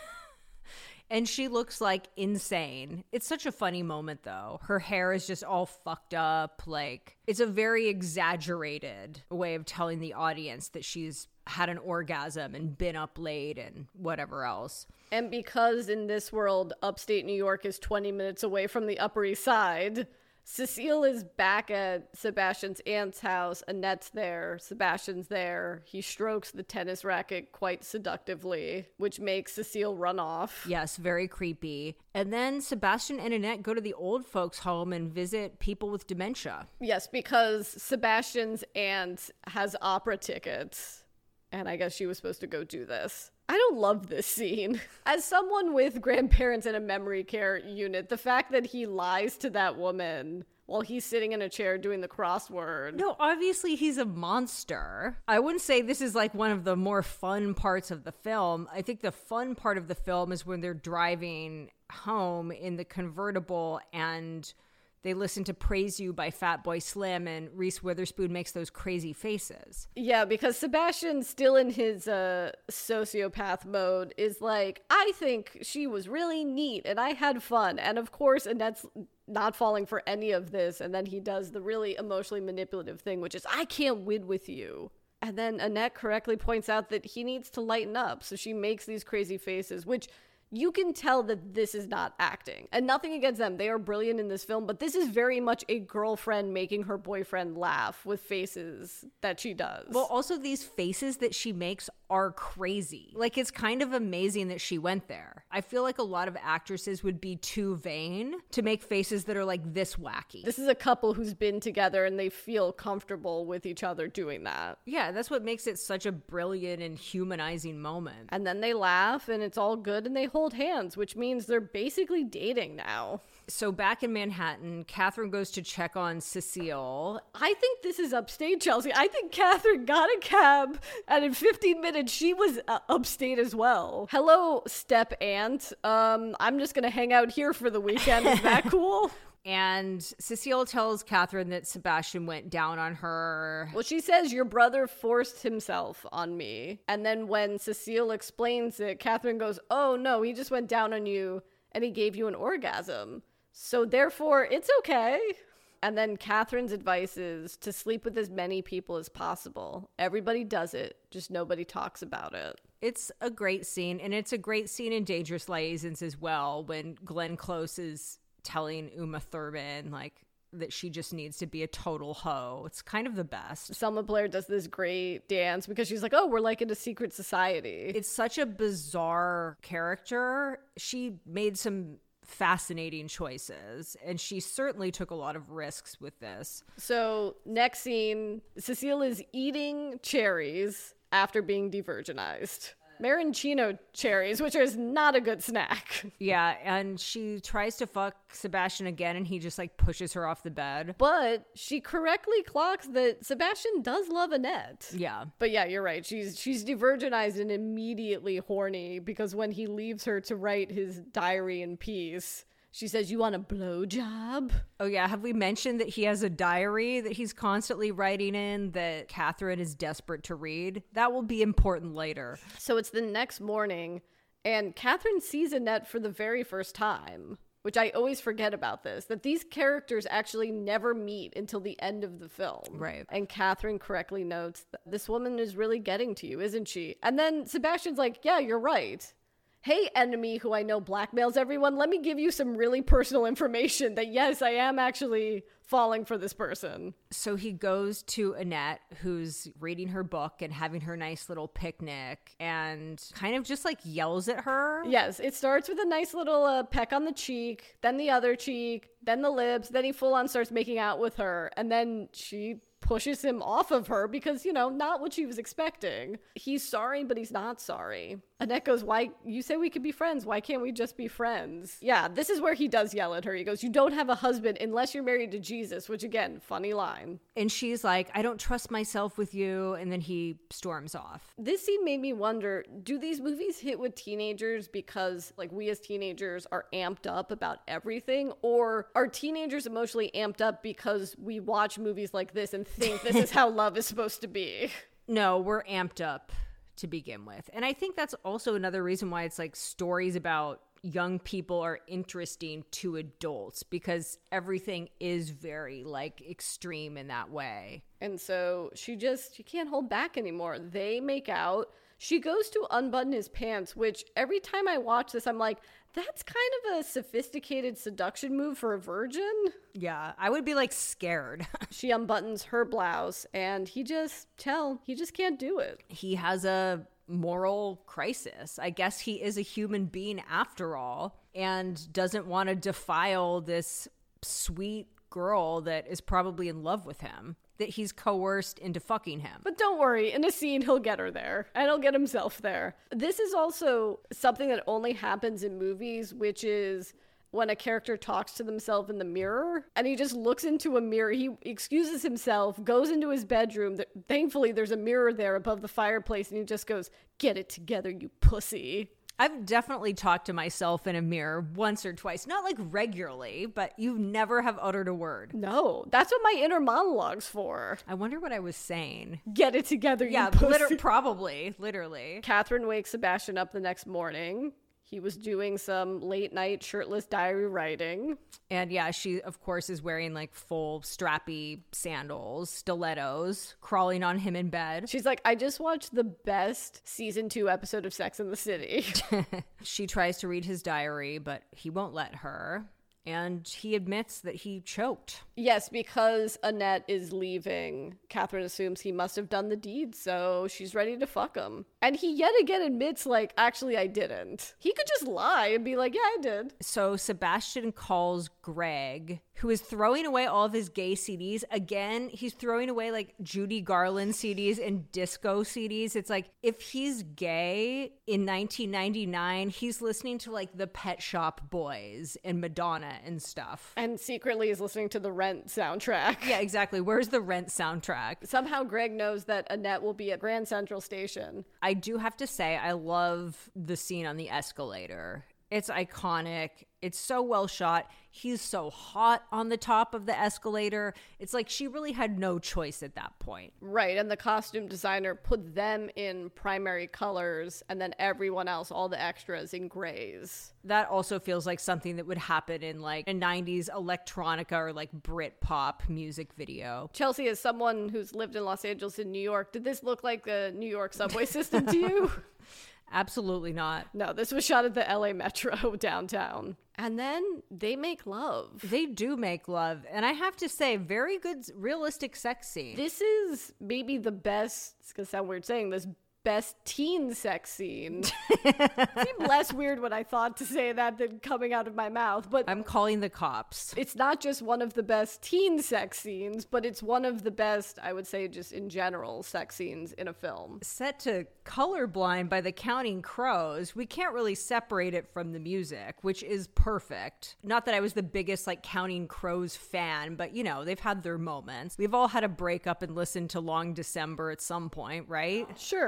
And she looks like insane. It's such a funny moment, though. Her hair is just all fucked up. Like, it's a very exaggerated way of telling the audience that she's had an orgasm and been up late and whatever else. And because in this world, upstate New York is twenty minutes away from the Upper East Side, Cecile is back at Sebastian's aunt's house. Annette's there. Sebastian's there. He strokes the tennis racket quite seductively, which makes Cecile run off. Yes, very creepy. And then Sebastian and Annette go to the old folks' home and visit people with dementia. Yes, because Sebastian's aunt has opera tickets, and I guess she was supposed to go do this. I don't love this scene. As someone with grandparents in a memory care unit, the fact that he lies to that woman while he's sitting in a chair doing the crossword. No, obviously he's a monster. I wouldn't say this is like one of the more fun parts of the film. I think the fun part of the film is when they're driving home in the convertible and they listen to Praise You by Fatboy Slim, and Reese Witherspoon makes those crazy faces. Yeah, because Sebastian, still in his uh, sociopath mode, is like, I think she was really neat and I had fun. And of course, Annette's not falling for any of this. And then he does the really emotionally manipulative thing, which is, I can't win with you. And then Annette correctly points out that he needs to lighten up. So she makes these crazy faces, which you can tell that this is not acting. And nothing against them. They are brilliant in this film, but this is very much a girlfriend making her boyfriend laugh with faces that she does. Well, also these faces that she makes are crazy. Like, it's kind of amazing that she went there. I feel like a lot of actresses would be too vain to make faces that are like this wacky. This is a couple who's been together and they feel comfortable with each other doing that. Yeah, that's what makes it such a brilliant and humanizing moment. And then they laugh and it's all good and they hold hands, which means they're basically dating now. So back in Manhattan, Catherine goes to check on Cecile. I think this is upstate, Chelsea. I think Catherine got a cab, and in fifteen minutes, she was uh, upstate as well. Hello, step aunt. Um, I'm just going to hang out here for the weekend. Is that cool? And Cecile tells Catherine that Sebastian went down on her. Well, she says, your brother forced himself on me. And then when Cecile explains it, Catherine goes, oh, no, he just went down on you and he gave you an orgasm. So therefore, it's okay. And then Catherine's advice is to sleep with as many people as possible. Everybody does it, just nobody talks about it. It's a great scene, and it's a great scene in Dangerous Liaisons as well, when Glenn Close is telling Uma Thurman, like, that she just needs to be a total hoe. It's kind of the best. Selma Blair does this great dance because she's like, oh, we're like in a secret society. It's such a bizarre character. She made some fascinating choices, and she certainly took a lot of risks with this. So next scene, Cecile is eating cherries after being de-virginized. Maraschino cherries, which is not a good snack. Yeah, and she tries to fuck Sebastian again, and he just like pushes her off the bed. But she correctly clocks that Sebastian does love Annette. Yeah. But yeah, you're right. She's she's de-virginized and immediately horny because when he leaves her to write his diary in peace, She says, "You want a blowjob?" Oh, yeah. Have we mentioned that he has a diary that he's constantly writing in that Catherine is desperate to read? That will be important later. So it's the next morning, and Catherine sees Annette for the very first time, which I always forget about this, that these characters actually never meet until the end of the film. Right. And Catherine correctly notes that this woman is really getting to you, isn't she? And then Sebastian's like, yeah, you're right. Hey, enemy who I know blackmails everyone, let me give you some really personal information that, yes, I am actually falling for this person. So he goes to Annette, who's reading her book and having her nice little picnic, and kind of just like yells at her. Yes, it starts with a nice little uh, peck on the cheek, then the other cheek, then the lips, then he full on starts making out with her, and then she pushes him off of her because, you know, not what she was expecting. He's sorry, but he's not sorry. Annette goes, why, you say we could be friends. Why can't we just be friends? Yeah, this is where he does yell at her. He goes, you don't have a husband unless you're married to Jesus, which again, funny line. And she's like, I don't trust myself with you. And then he storms off. This scene made me wonder, do these movies hit with teenagers because like we as teenagers are amped up about everything? Or are teenagers emotionally amped up because we watch movies like this and think this is how love is supposed to be? No, we're amped up to begin with. And I think that's also another reason why it's like stories about young people are interesting to adults, because everything is very like extreme in that way. And so she just, she can't hold back anymore. They make out. She goes to unbutton his pants, which every time I watch this, I'm like, that's kind of a sophisticated seduction move for a virgin. Yeah, I would be like scared. She unbuttons her blouse and he just, tell, he just can't do it. He has a moral crisis. I guess he is a human being after all, and doesn't want to defile this sweet girl that is probably in love with him, that he's coerced into fucking him. But don't worry, in a scene, he'll get her there, and he'll get himself there. This is also something that only happens in movies, which is when a character talks to themselves in the mirror, and he just looks into a mirror. He excuses himself, goes into his bedroom. Thankfully, there's a mirror there above the fireplace, and he just goes, get it together, you pussy. I've definitely talked to myself in a mirror once or twice, not like regularly, but you never have uttered a word. No, that's what my inner monologue's for. I wonder what I was saying. Get it together, you yeah, pussy. liter- probably, literally. Catherine wakes Sebastian up the next morning. He was doing some late night shirtless diary writing. And yeah, she, of course, is wearing like full strappy sandals, stilettos, crawling on him in bed. She's like, I just watched the best season two episode of Sex and the City. She tries to read his diary, but he won't let her. And he admits that he choked. Yes, because Annette is leaving, Catherine assumes he must have done the deed, so she's ready to fuck him. And he yet again admits, like, actually, I didn't. He could just lie and be like, yeah, I did. So Sebastian calls Greg, who is throwing away all of his gay C Ds. Again, he's throwing away, like, Judy Garland C Ds and disco C Ds. It's like, if he's gay in nineteen ninety-nine, he's listening to, like, the Pet Shop Boys and Madonna and stuff. And secretly is listening to the Rent soundtrack. Yeah, exactly. Where's the Rent soundtrack? Somehow Greg knows that Annette will be at Grand Central Station. I do have to say, I love the scene on the escalator. It's iconic. It's so well shot. He's so hot on the top of the escalator. It's like she really had no choice at that point. Right, and the costume designer put them in primary colors and then everyone else, all the extras, in grays. That also feels like something that would happen in like a nineties electronica or like Britpop music video. Chelsea, as someone who's lived in Los Angeles and New York, did this look like the New York subway system to you? Absolutely not. No, this was shot at the L A Metro downtown. And then they make love. They do make love. And I have to say, very good, realistic sex scene. This is maybe the best, it's going to sound weird saying this, best teen sex scene. It seemed less weird when I thought to say that than coming out of my mouth, but I'm calling the cops. It's not just one of the best teen sex scenes, but it's one of the best, I would say, just in general, sex scenes in a film. Set to Colorblind by the Counting Crows, we can't really separate it from the music, which is perfect. Not that I was the biggest like Counting Crows fan, but you know, they've had their moments. We've all had a breakup and listened to Long December at some point, right? Sure.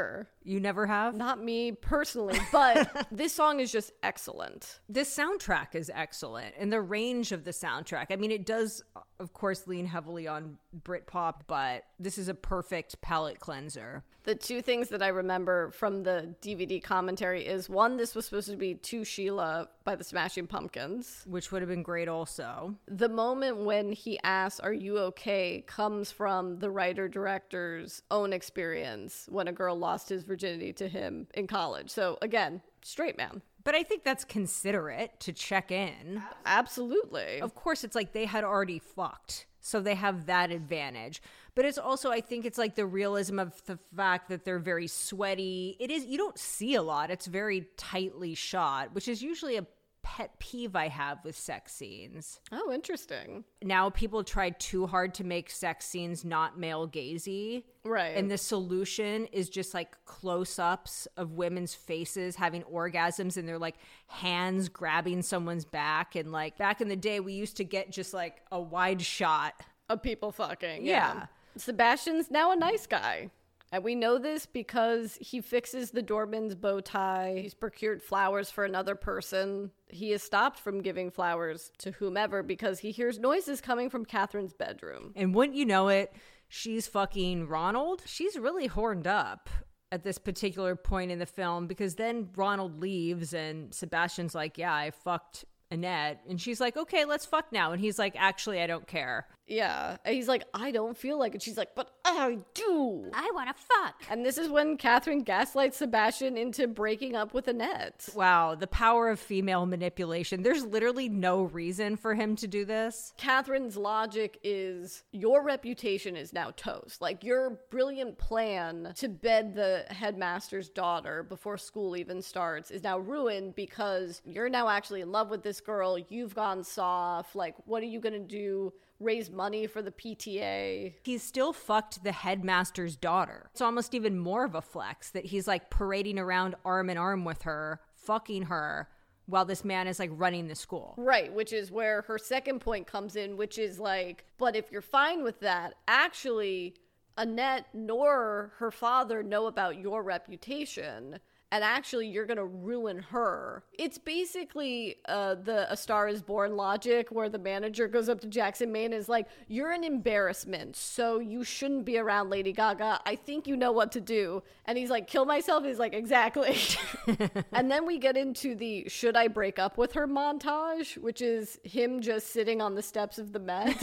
You never have? Not me personally, but this song is just excellent. This soundtrack is excellent, and the range of the soundtrack. I mean, it does, of course, lean heavily on Britpop, but this is a perfect palate cleanser. The two things that I remember from the D V D commentary is, one, this was supposed to be To Sheila by the Smashing Pumpkins. Which would have been great also. The moment when he asks, "Are you okay?" comes from the writer-director's own experience when a girl lost his virginity to him in college. So, again, straight man. But I think that's considerate to check in. Absolutely. Of course, it's like they had already fucked, so they have that advantage. But it's also, I think it's like the realism of the fact that they're very sweaty. It is, you don't see a lot. It's very tightly shot, which is usually a pet peeve I have with sex scenes. Oh, interesting. Now people try too hard to make sex scenes not male gazy. Right. And the solution is just like close-ups of women's faces having orgasms and they're like hands grabbing someone's back. And like back in the day, we used to get just like a wide shot of people fucking. Yeah. yeah. Sebastian's now a nice guy. And we know this because he fixes the doorman's bow tie. He's procured flowers for another person. He is stopped from giving flowers to whomever because he hears noises coming from Catherine's bedroom. And wouldn't you know it, she's fucking Ronald. She's really horned up at this particular point in the film because then Ronald leaves and Sebastian's like, yeah, I fucked Annette. And she's like, okay, let's fuck now. And he's like, actually, I don't care. Yeah. And he's like, I don't feel like it. She's like, but I do. I want to fuck. And this is when Catherine gaslights Sebastian into breaking up with Annette. Wow. The power of female manipulation. There's literally no reason for him to do this. Catherine's logic is your reputation is now toast. Like your brilliant plan to bed the headmaster's daughter before school even starts is now ruined because you're now actually in love with this girl. You've gone soft. Like, what are you going to do? Raise money for the P T A. He's still fucked the headmaster's daughter. It's almost even more of a flex that he's like parading around arm in arm with her, fucking her, while this man is like running the school. Right, which is where her second point comes in, which is like, but if you're fine with that, actually, Annette nor her father know about your reputation. And actually, you're going to ruin her. It's basically uh, the A Star is Born logic where the manager goes up to Jackson Maine and is like, you're an embarrassment, so you shouldn't be around Lady Gaga. I think you know what to do. And he's like, kill myself? He's like, exactly. And then we get into the should I break up with her montage, which is him just sitting on the steps of the Met.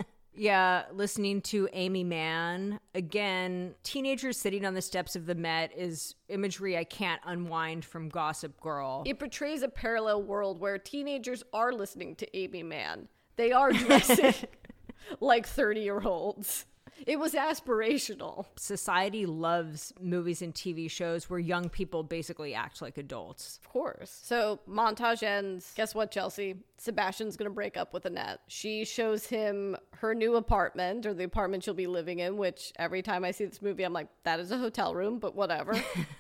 Yeah, listening to Amy Mann. Again, teenagers sitting on the steps of the Met is imagery I can't unwind from Gossip Girl. It portrays a parallel world where teenagers are listening to Amy Mann. They are dressing like thirty-year-olds. It was aspirational. Society loves movies and T V shows where young people basically act like adults. Of course. So montage ends. Guess what, Chelsea? Sebastian's going to break up with Annette. She shows him her new apartment, or the apartment she'll be living in, which every time I see this movie, I'm like, that is a hotel room, but whatever.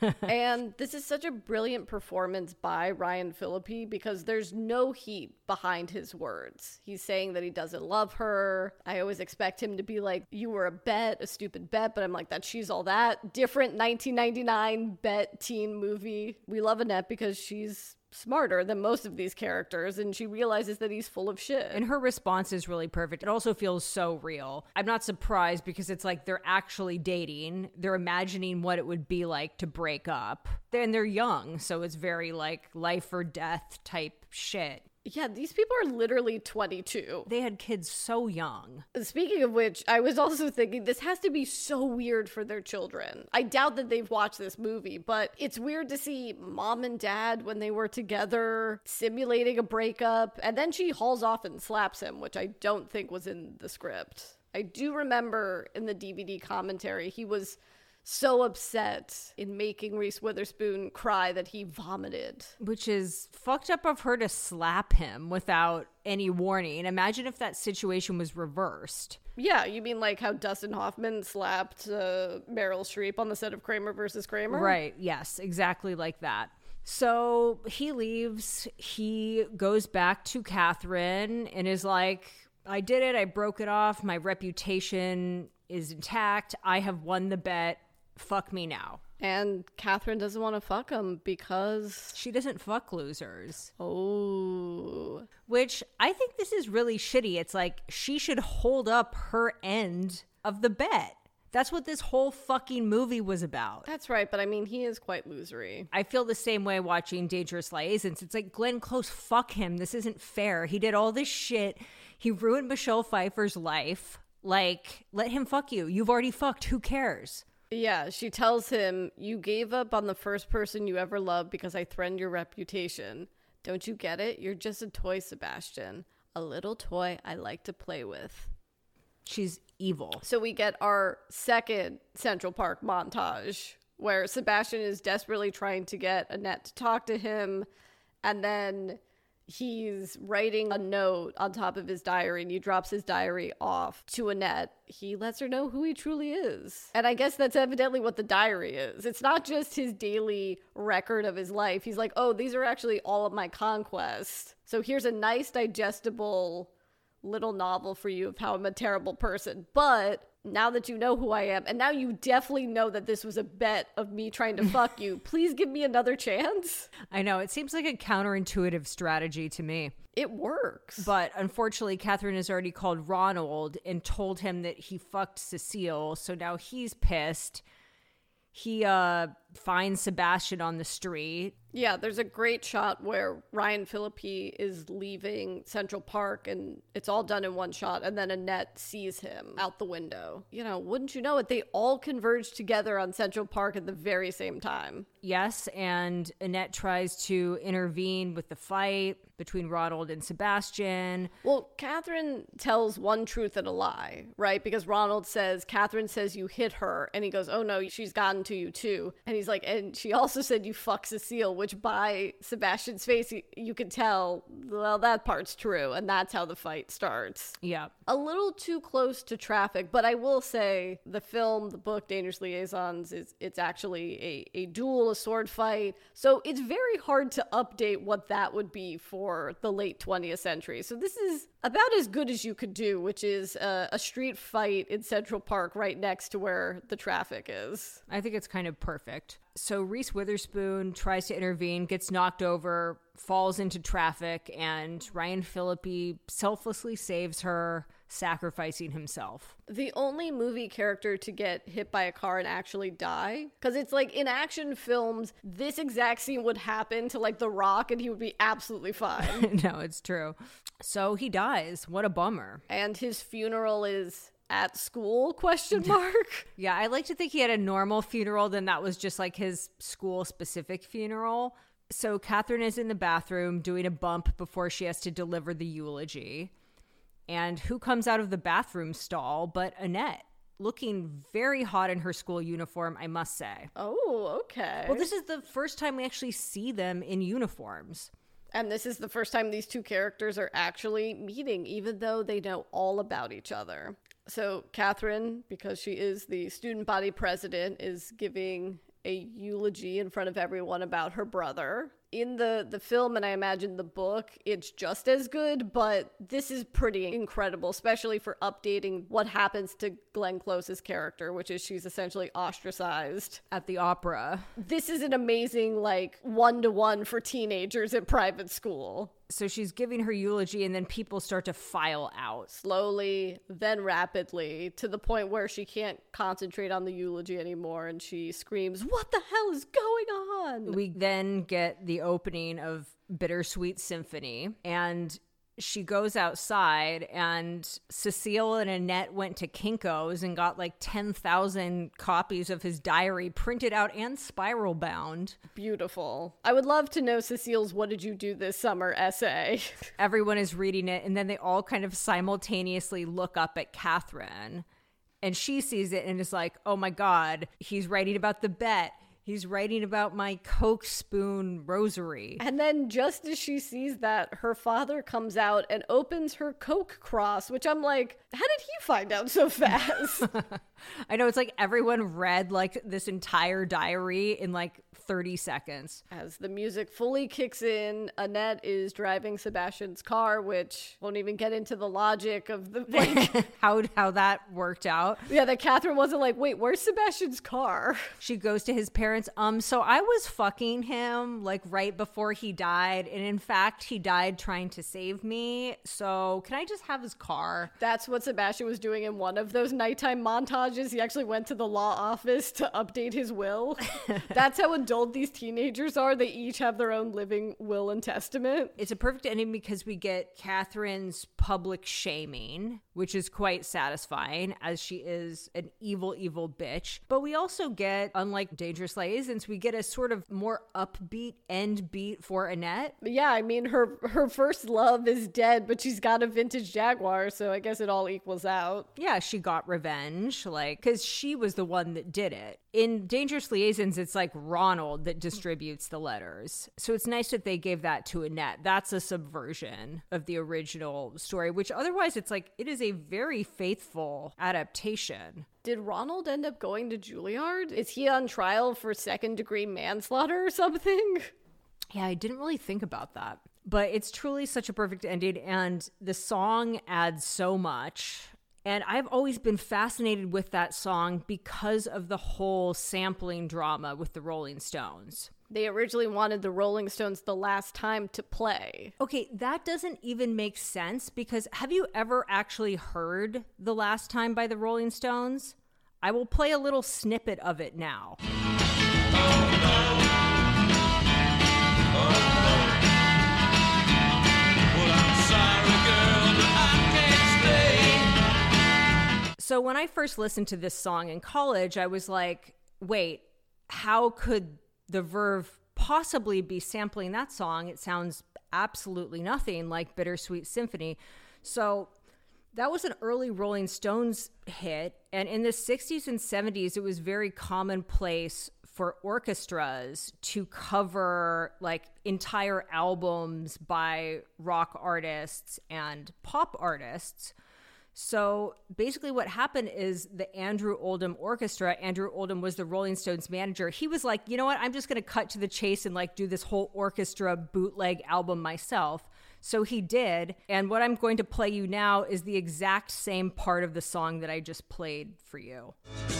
And this is such a brilliant performance by Ryan Phillippe because there's no heat behind his words. He's saying that he doesn't love her. I always expect him to be like, you were a bet, a stupid bet, but I'm like, that she's all that. Different nineteen ninety-nine bet teen movie. We love Annette because she's smarter than most of these characters, and she realizes that he's full of shit. And her response is really perfect. It also feels so real. I'm not surprised because it's like they're actually dating. They're imagining what it would be like to break up. And they're young, so it's very like life or death type shit. Yeah, these people are literally twenty-two. They had kids so young. Speaking of which, I was also thinking this has to be so weird for their children. I doubt that they've watched this movie, but it's weird to see mom and dad when they were together simulating a breakup, and then she hauls off and slaps him, which I don't think was in the script. I do remember in the D V D commentary, he was so upset in making Reese Witherspoon cry that he vomited. Which is fucked up of her to slap him without any warning. Imagine if that situation was reversed. Yeah, you mean like how Dustin Hoffman slapped uh, Meryl Streep on the set of Kramer versus Kramer? Right, yes, exactly like that. So he leaves, he goes back to Catherine and is like, I did it, I broke it off, my reputation is intact, I have won the bet. Fuck me now. And Catherine doesn't want to fuck him because... She doesn't fuck losers. Oh. Which I think this is really shitty. It's like she should hold up her end of the bet. That's what this whole fucking movie was about. That's right, but I mean, he is quite losery. I feel the same way watching Dangerous Liaisons. It's like, Glenn Close, fuck him. This isn't fair. He did all this shit. He ruined Michelle Pfeiffer's life. Like, let him fuck you. You've already fucked. Who cares? Yeah, she tells him, you gave up on the first person you ever loved because I threatened your reputation. Don't you get it? You're just a toy, Sebastian. A little toy I like to play with. She's evil. So we get our second Central Park montage where Sebastian is desperately trying to get Annette to talk to him, and then he's writing a note on top of his diary, and he drops his diary off to Annette. He lets her know who he truly is. And I guess that's evidently what the diary is. It's not just his daily record of his life. He's like, oh, these are actually all of my conquests. So here's a nice, digestible little novel for you of how I'm a terrible person. But now that you know who I am, and now you definitely know that this was a bet of me trying to fuck you, please give me another chance. I know, it seems like a counterintuitive strategy to me. It works. But unfortunately, Catherine has already called Ronald and told him that he fucked Cecile, so now he's pissed. He uh finds Sebastian on the street. Yeah, there's a great shot where Ryan Phillippe is leaving Central Park, and it's all done in one shot, and then Annette sees him out the window. You know, wouldn't you know it, they all converge together on Central Park at the very same time. Yes, and Annette tries to intervene with the fight between Ronald and Sebastian. Well, Catherine tells one truth and a lie, right? Because Ronald says, Catherine says you hit her, and he goes, oh no, she's gotten to you too. And he's like, and she also said you fuck Cecile, which by Sebastian's face, you, you can tell, well, that part's true. And that's how the fight starts. Yeah. A little too close to traffic, but I will say the film, the book, Dangerous Liaisons, is it's actually a, a duel, a sword fight. So it's very hard to update what that would be for the late twentieth century. So this is about as good as you could do, which is a, a street fight in Central Park right next to where the traffic is. I think it's kind of perfect. So Reese Witherspoon tries to intervene, gets knocked over, falls into traffic, and Ryan Phillippe selflessly saves her, sacrificing himself. The only movie character to get hit by a car and actually die. Because it's like in action films, this exact scene would happen to like The Rock and he would be absolutely fine. No, it's true. So he dies. What a bummer. And his funeral is at school, question mark? Yeah, I like to think he had a normal funeral, then that was just like his school specific funeral. So Catherine is in the bathroom doing a bump before she has to deliver the eulogy. And who comes out of the bathroom stall but Annette, looking very hot in her school uniform, I must say. Oh, okay. Well, this is the first time we actually see them in uniforms. And this is the first time these two characters are actually meeting, even though they know all about each other. So Catherine, because she is the student body president, is giving a eulogy in front of everyone about her brother. In the, the film, and I imagine the book, it's just as good, but this is pretty incredible, especially for updating what happens to Glenn Close's character, which is she's essentially ostracized at the opera. This is an amazing, like, one-to-one for teenagers at private school. So she's giving her eulogy, and then people start to file out. Slowly, then rapidly, to the point where she can't concentrate on the eulogy anymore, and she screams, "What the hell is going on?" We then get the opening of Bittersweet Symphony, and she goes outside, and Cecile and Annette went to Kinko's and got like ten thousand copies of his diary printed out and spiral bound. Beautiful. I would love to know Cecile's "What did you do this summer" essay. Everyone is reading it, and then they all kind of simultaneously look up at Catherine, and she sees it and is like, oh my God, he's writing about the bet. He's writing about my Coke spoon rosary. And then just as she sees that, her father comes out and opens her Coke cross, which I'm like, how did he find out so fast? I know, it's like everyone read like this entire diary in like thirty seconds. As the music fully kicks in, Annette is driving Sebastian's car, which won't even get into the logic of the like how how that worked out. Yeah, that Catherine wasn't like, wait, where's Sebastian's car? She goes to his parents. Um, so I was fucking him like right before he died, and in fact, he died trying to save me. So can I just have his car? That's what Sebastian was doing in one of those nighttime montages. He actually went to the law office to update his will. That's how adult these teenagers are. They each have their own living will and testament. It's a perfect ending because we get Catherine's public shaming, which is quite satisfying as she is an evil, evil bitch. But we also get, unlike Dangerous Liaisons, we get a sort of more upbeat end beat for Annette. Yeah, I mean, her her first love is dead, but she's got a vintage Jaguar, so I guess it all equals out. Yeah, she got revenge, like, because she was the one that did it. In Dangerous Liaisons, it's like Ronald that distributes the letters. So it's nice that they gave that to Annette. That's a subversion of the original story, which otherwise it's like, it is a very faithful adaptation. Did Ronald end up going to Juilliard? Is he on trial for second degree manslaughter or something? Yeah, I didn't really think about that. But it's truly such a perfect ending, and the song adds so much. And I've always been fascinated with that song because of the whole sampling drama with the Rolling Stones. They originally wanted the Rolling Stones The Last Time to play. Okay, that doesn't even make sense because have you ever actually heard The Last Time by the Rolling Stones? I will play a little snippet of it now. So when I first listened to this song in college, I was like, wait, how could the Verve possibly be sampling that song? It sounds absolutely nothing like Bittersweet Symphony. So that was an early Rolling Stones hit. And in the sixties and seventies, it was very commonplace for orchestras to cover like entire albums by rock artists and pop artists. So basically what happened is the Andrew Oldham Orchestra, Andrew Oldham was the Rolling Stones manager. He was like, you know what, I'm just going to cut to the chase and like do this whole orchestra bootleg album myself. So he did. And what I'm going to play you now is the exact same part of the song that I just played for you.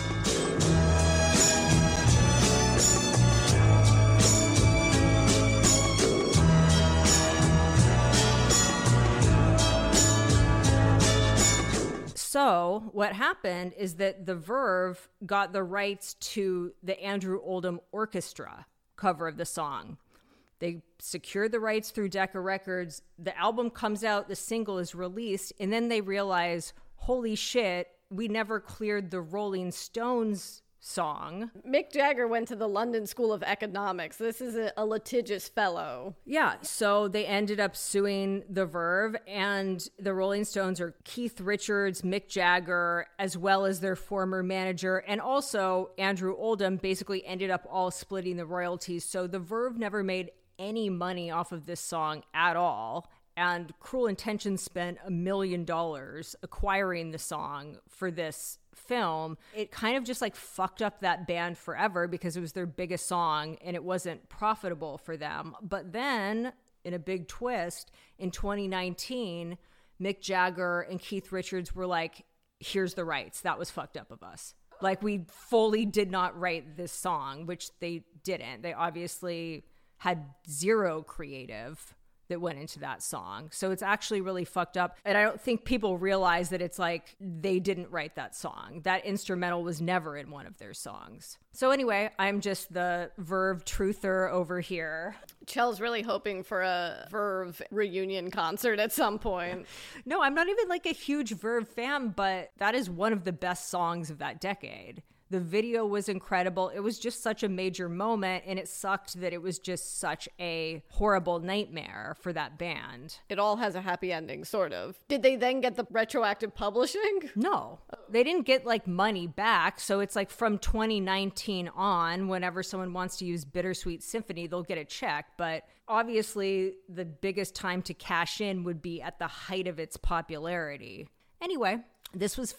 So what happened is that the Verve got the rights to the Andrew Oldham Orchestra cover of the song. They secured the rights through Decca Records. The album comes out, the single is released, and then they realize, holy shit, we never cleared the Rolling Stones song. Mick Jagger went to the London School of Economics. This is a, a litigious fellow. Yeah, so they ended up suing the Verve, and the Rolling Stones are Keith Richards, Mick Jagger, as well as their former manager, and also Andrew Oldham basically ended up all splitting the royalties. So the Verve never made any money off of this song at all. And Cruel Intentions spent a million dollars acquiring the song for this film. It kind of just like fucked up that band forever because it was their biggest song and it wasn't profitable for them. But then, in a big twist, in twenty nineteen, Mick Jagger and Keith Richards were like, here's the rights. That was fucked up of us. Like, we fully did not write this song, which they didn't. They obviously had zero creative that went into that song. So it's actually really fucked up. And I don't think people realize that it's like they didn't write that song. That instrumental was never in one of their songs. So anyway, I'm just the Verve truther over here. Chel's really hoping for a Verve reunion concert at some point. No, I'm not even like a huge Verve fan, but that is one of the best songs of that decade. The video was incredible. It was just such a major moment, and it sucked that it was just such a horrible nightmare for that band. It all has a happy ending, sort of. Did they then get the retroactive publishing? No. They didn't get, like, money back, so it's like from twenty nineteen on, whenever someone wants to use Bittersweet Symphony, they'll get a check, but obviously the biggest time to cash in would be at the height of its popularity. Anyway, this was fun.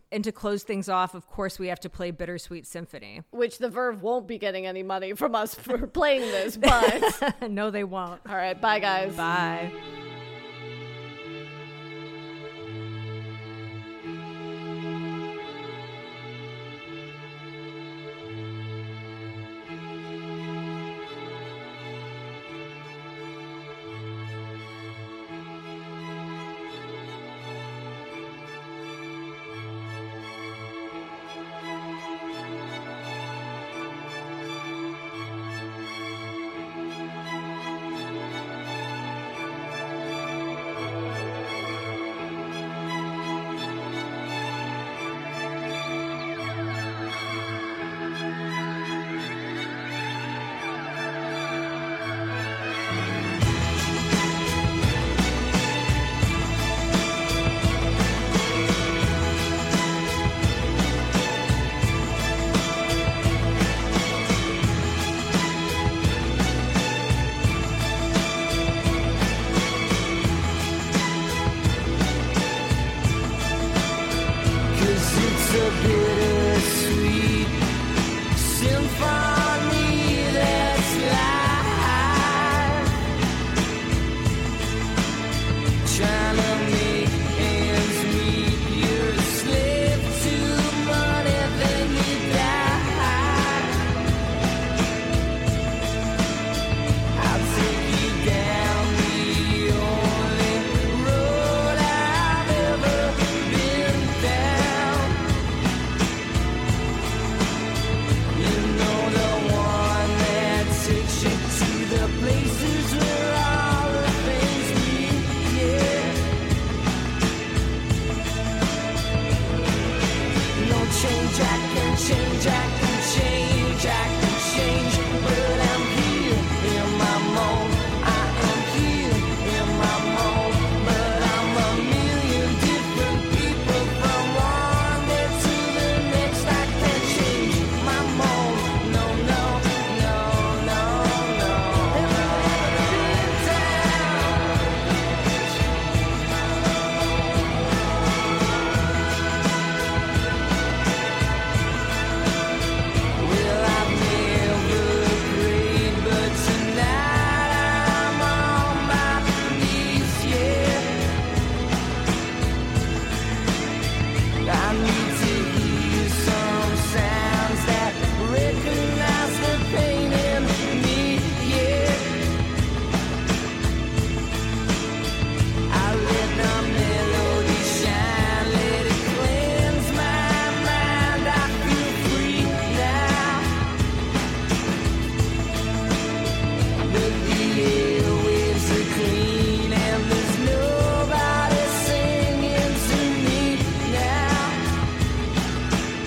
And to close things off, of course, we have to play Bittersweet Symphony. Which the Verve won't be getting any money from us for playing this, but... No, they won't. All right, bye, guys. Bye.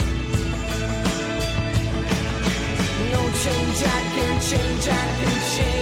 change, I can change, I can change.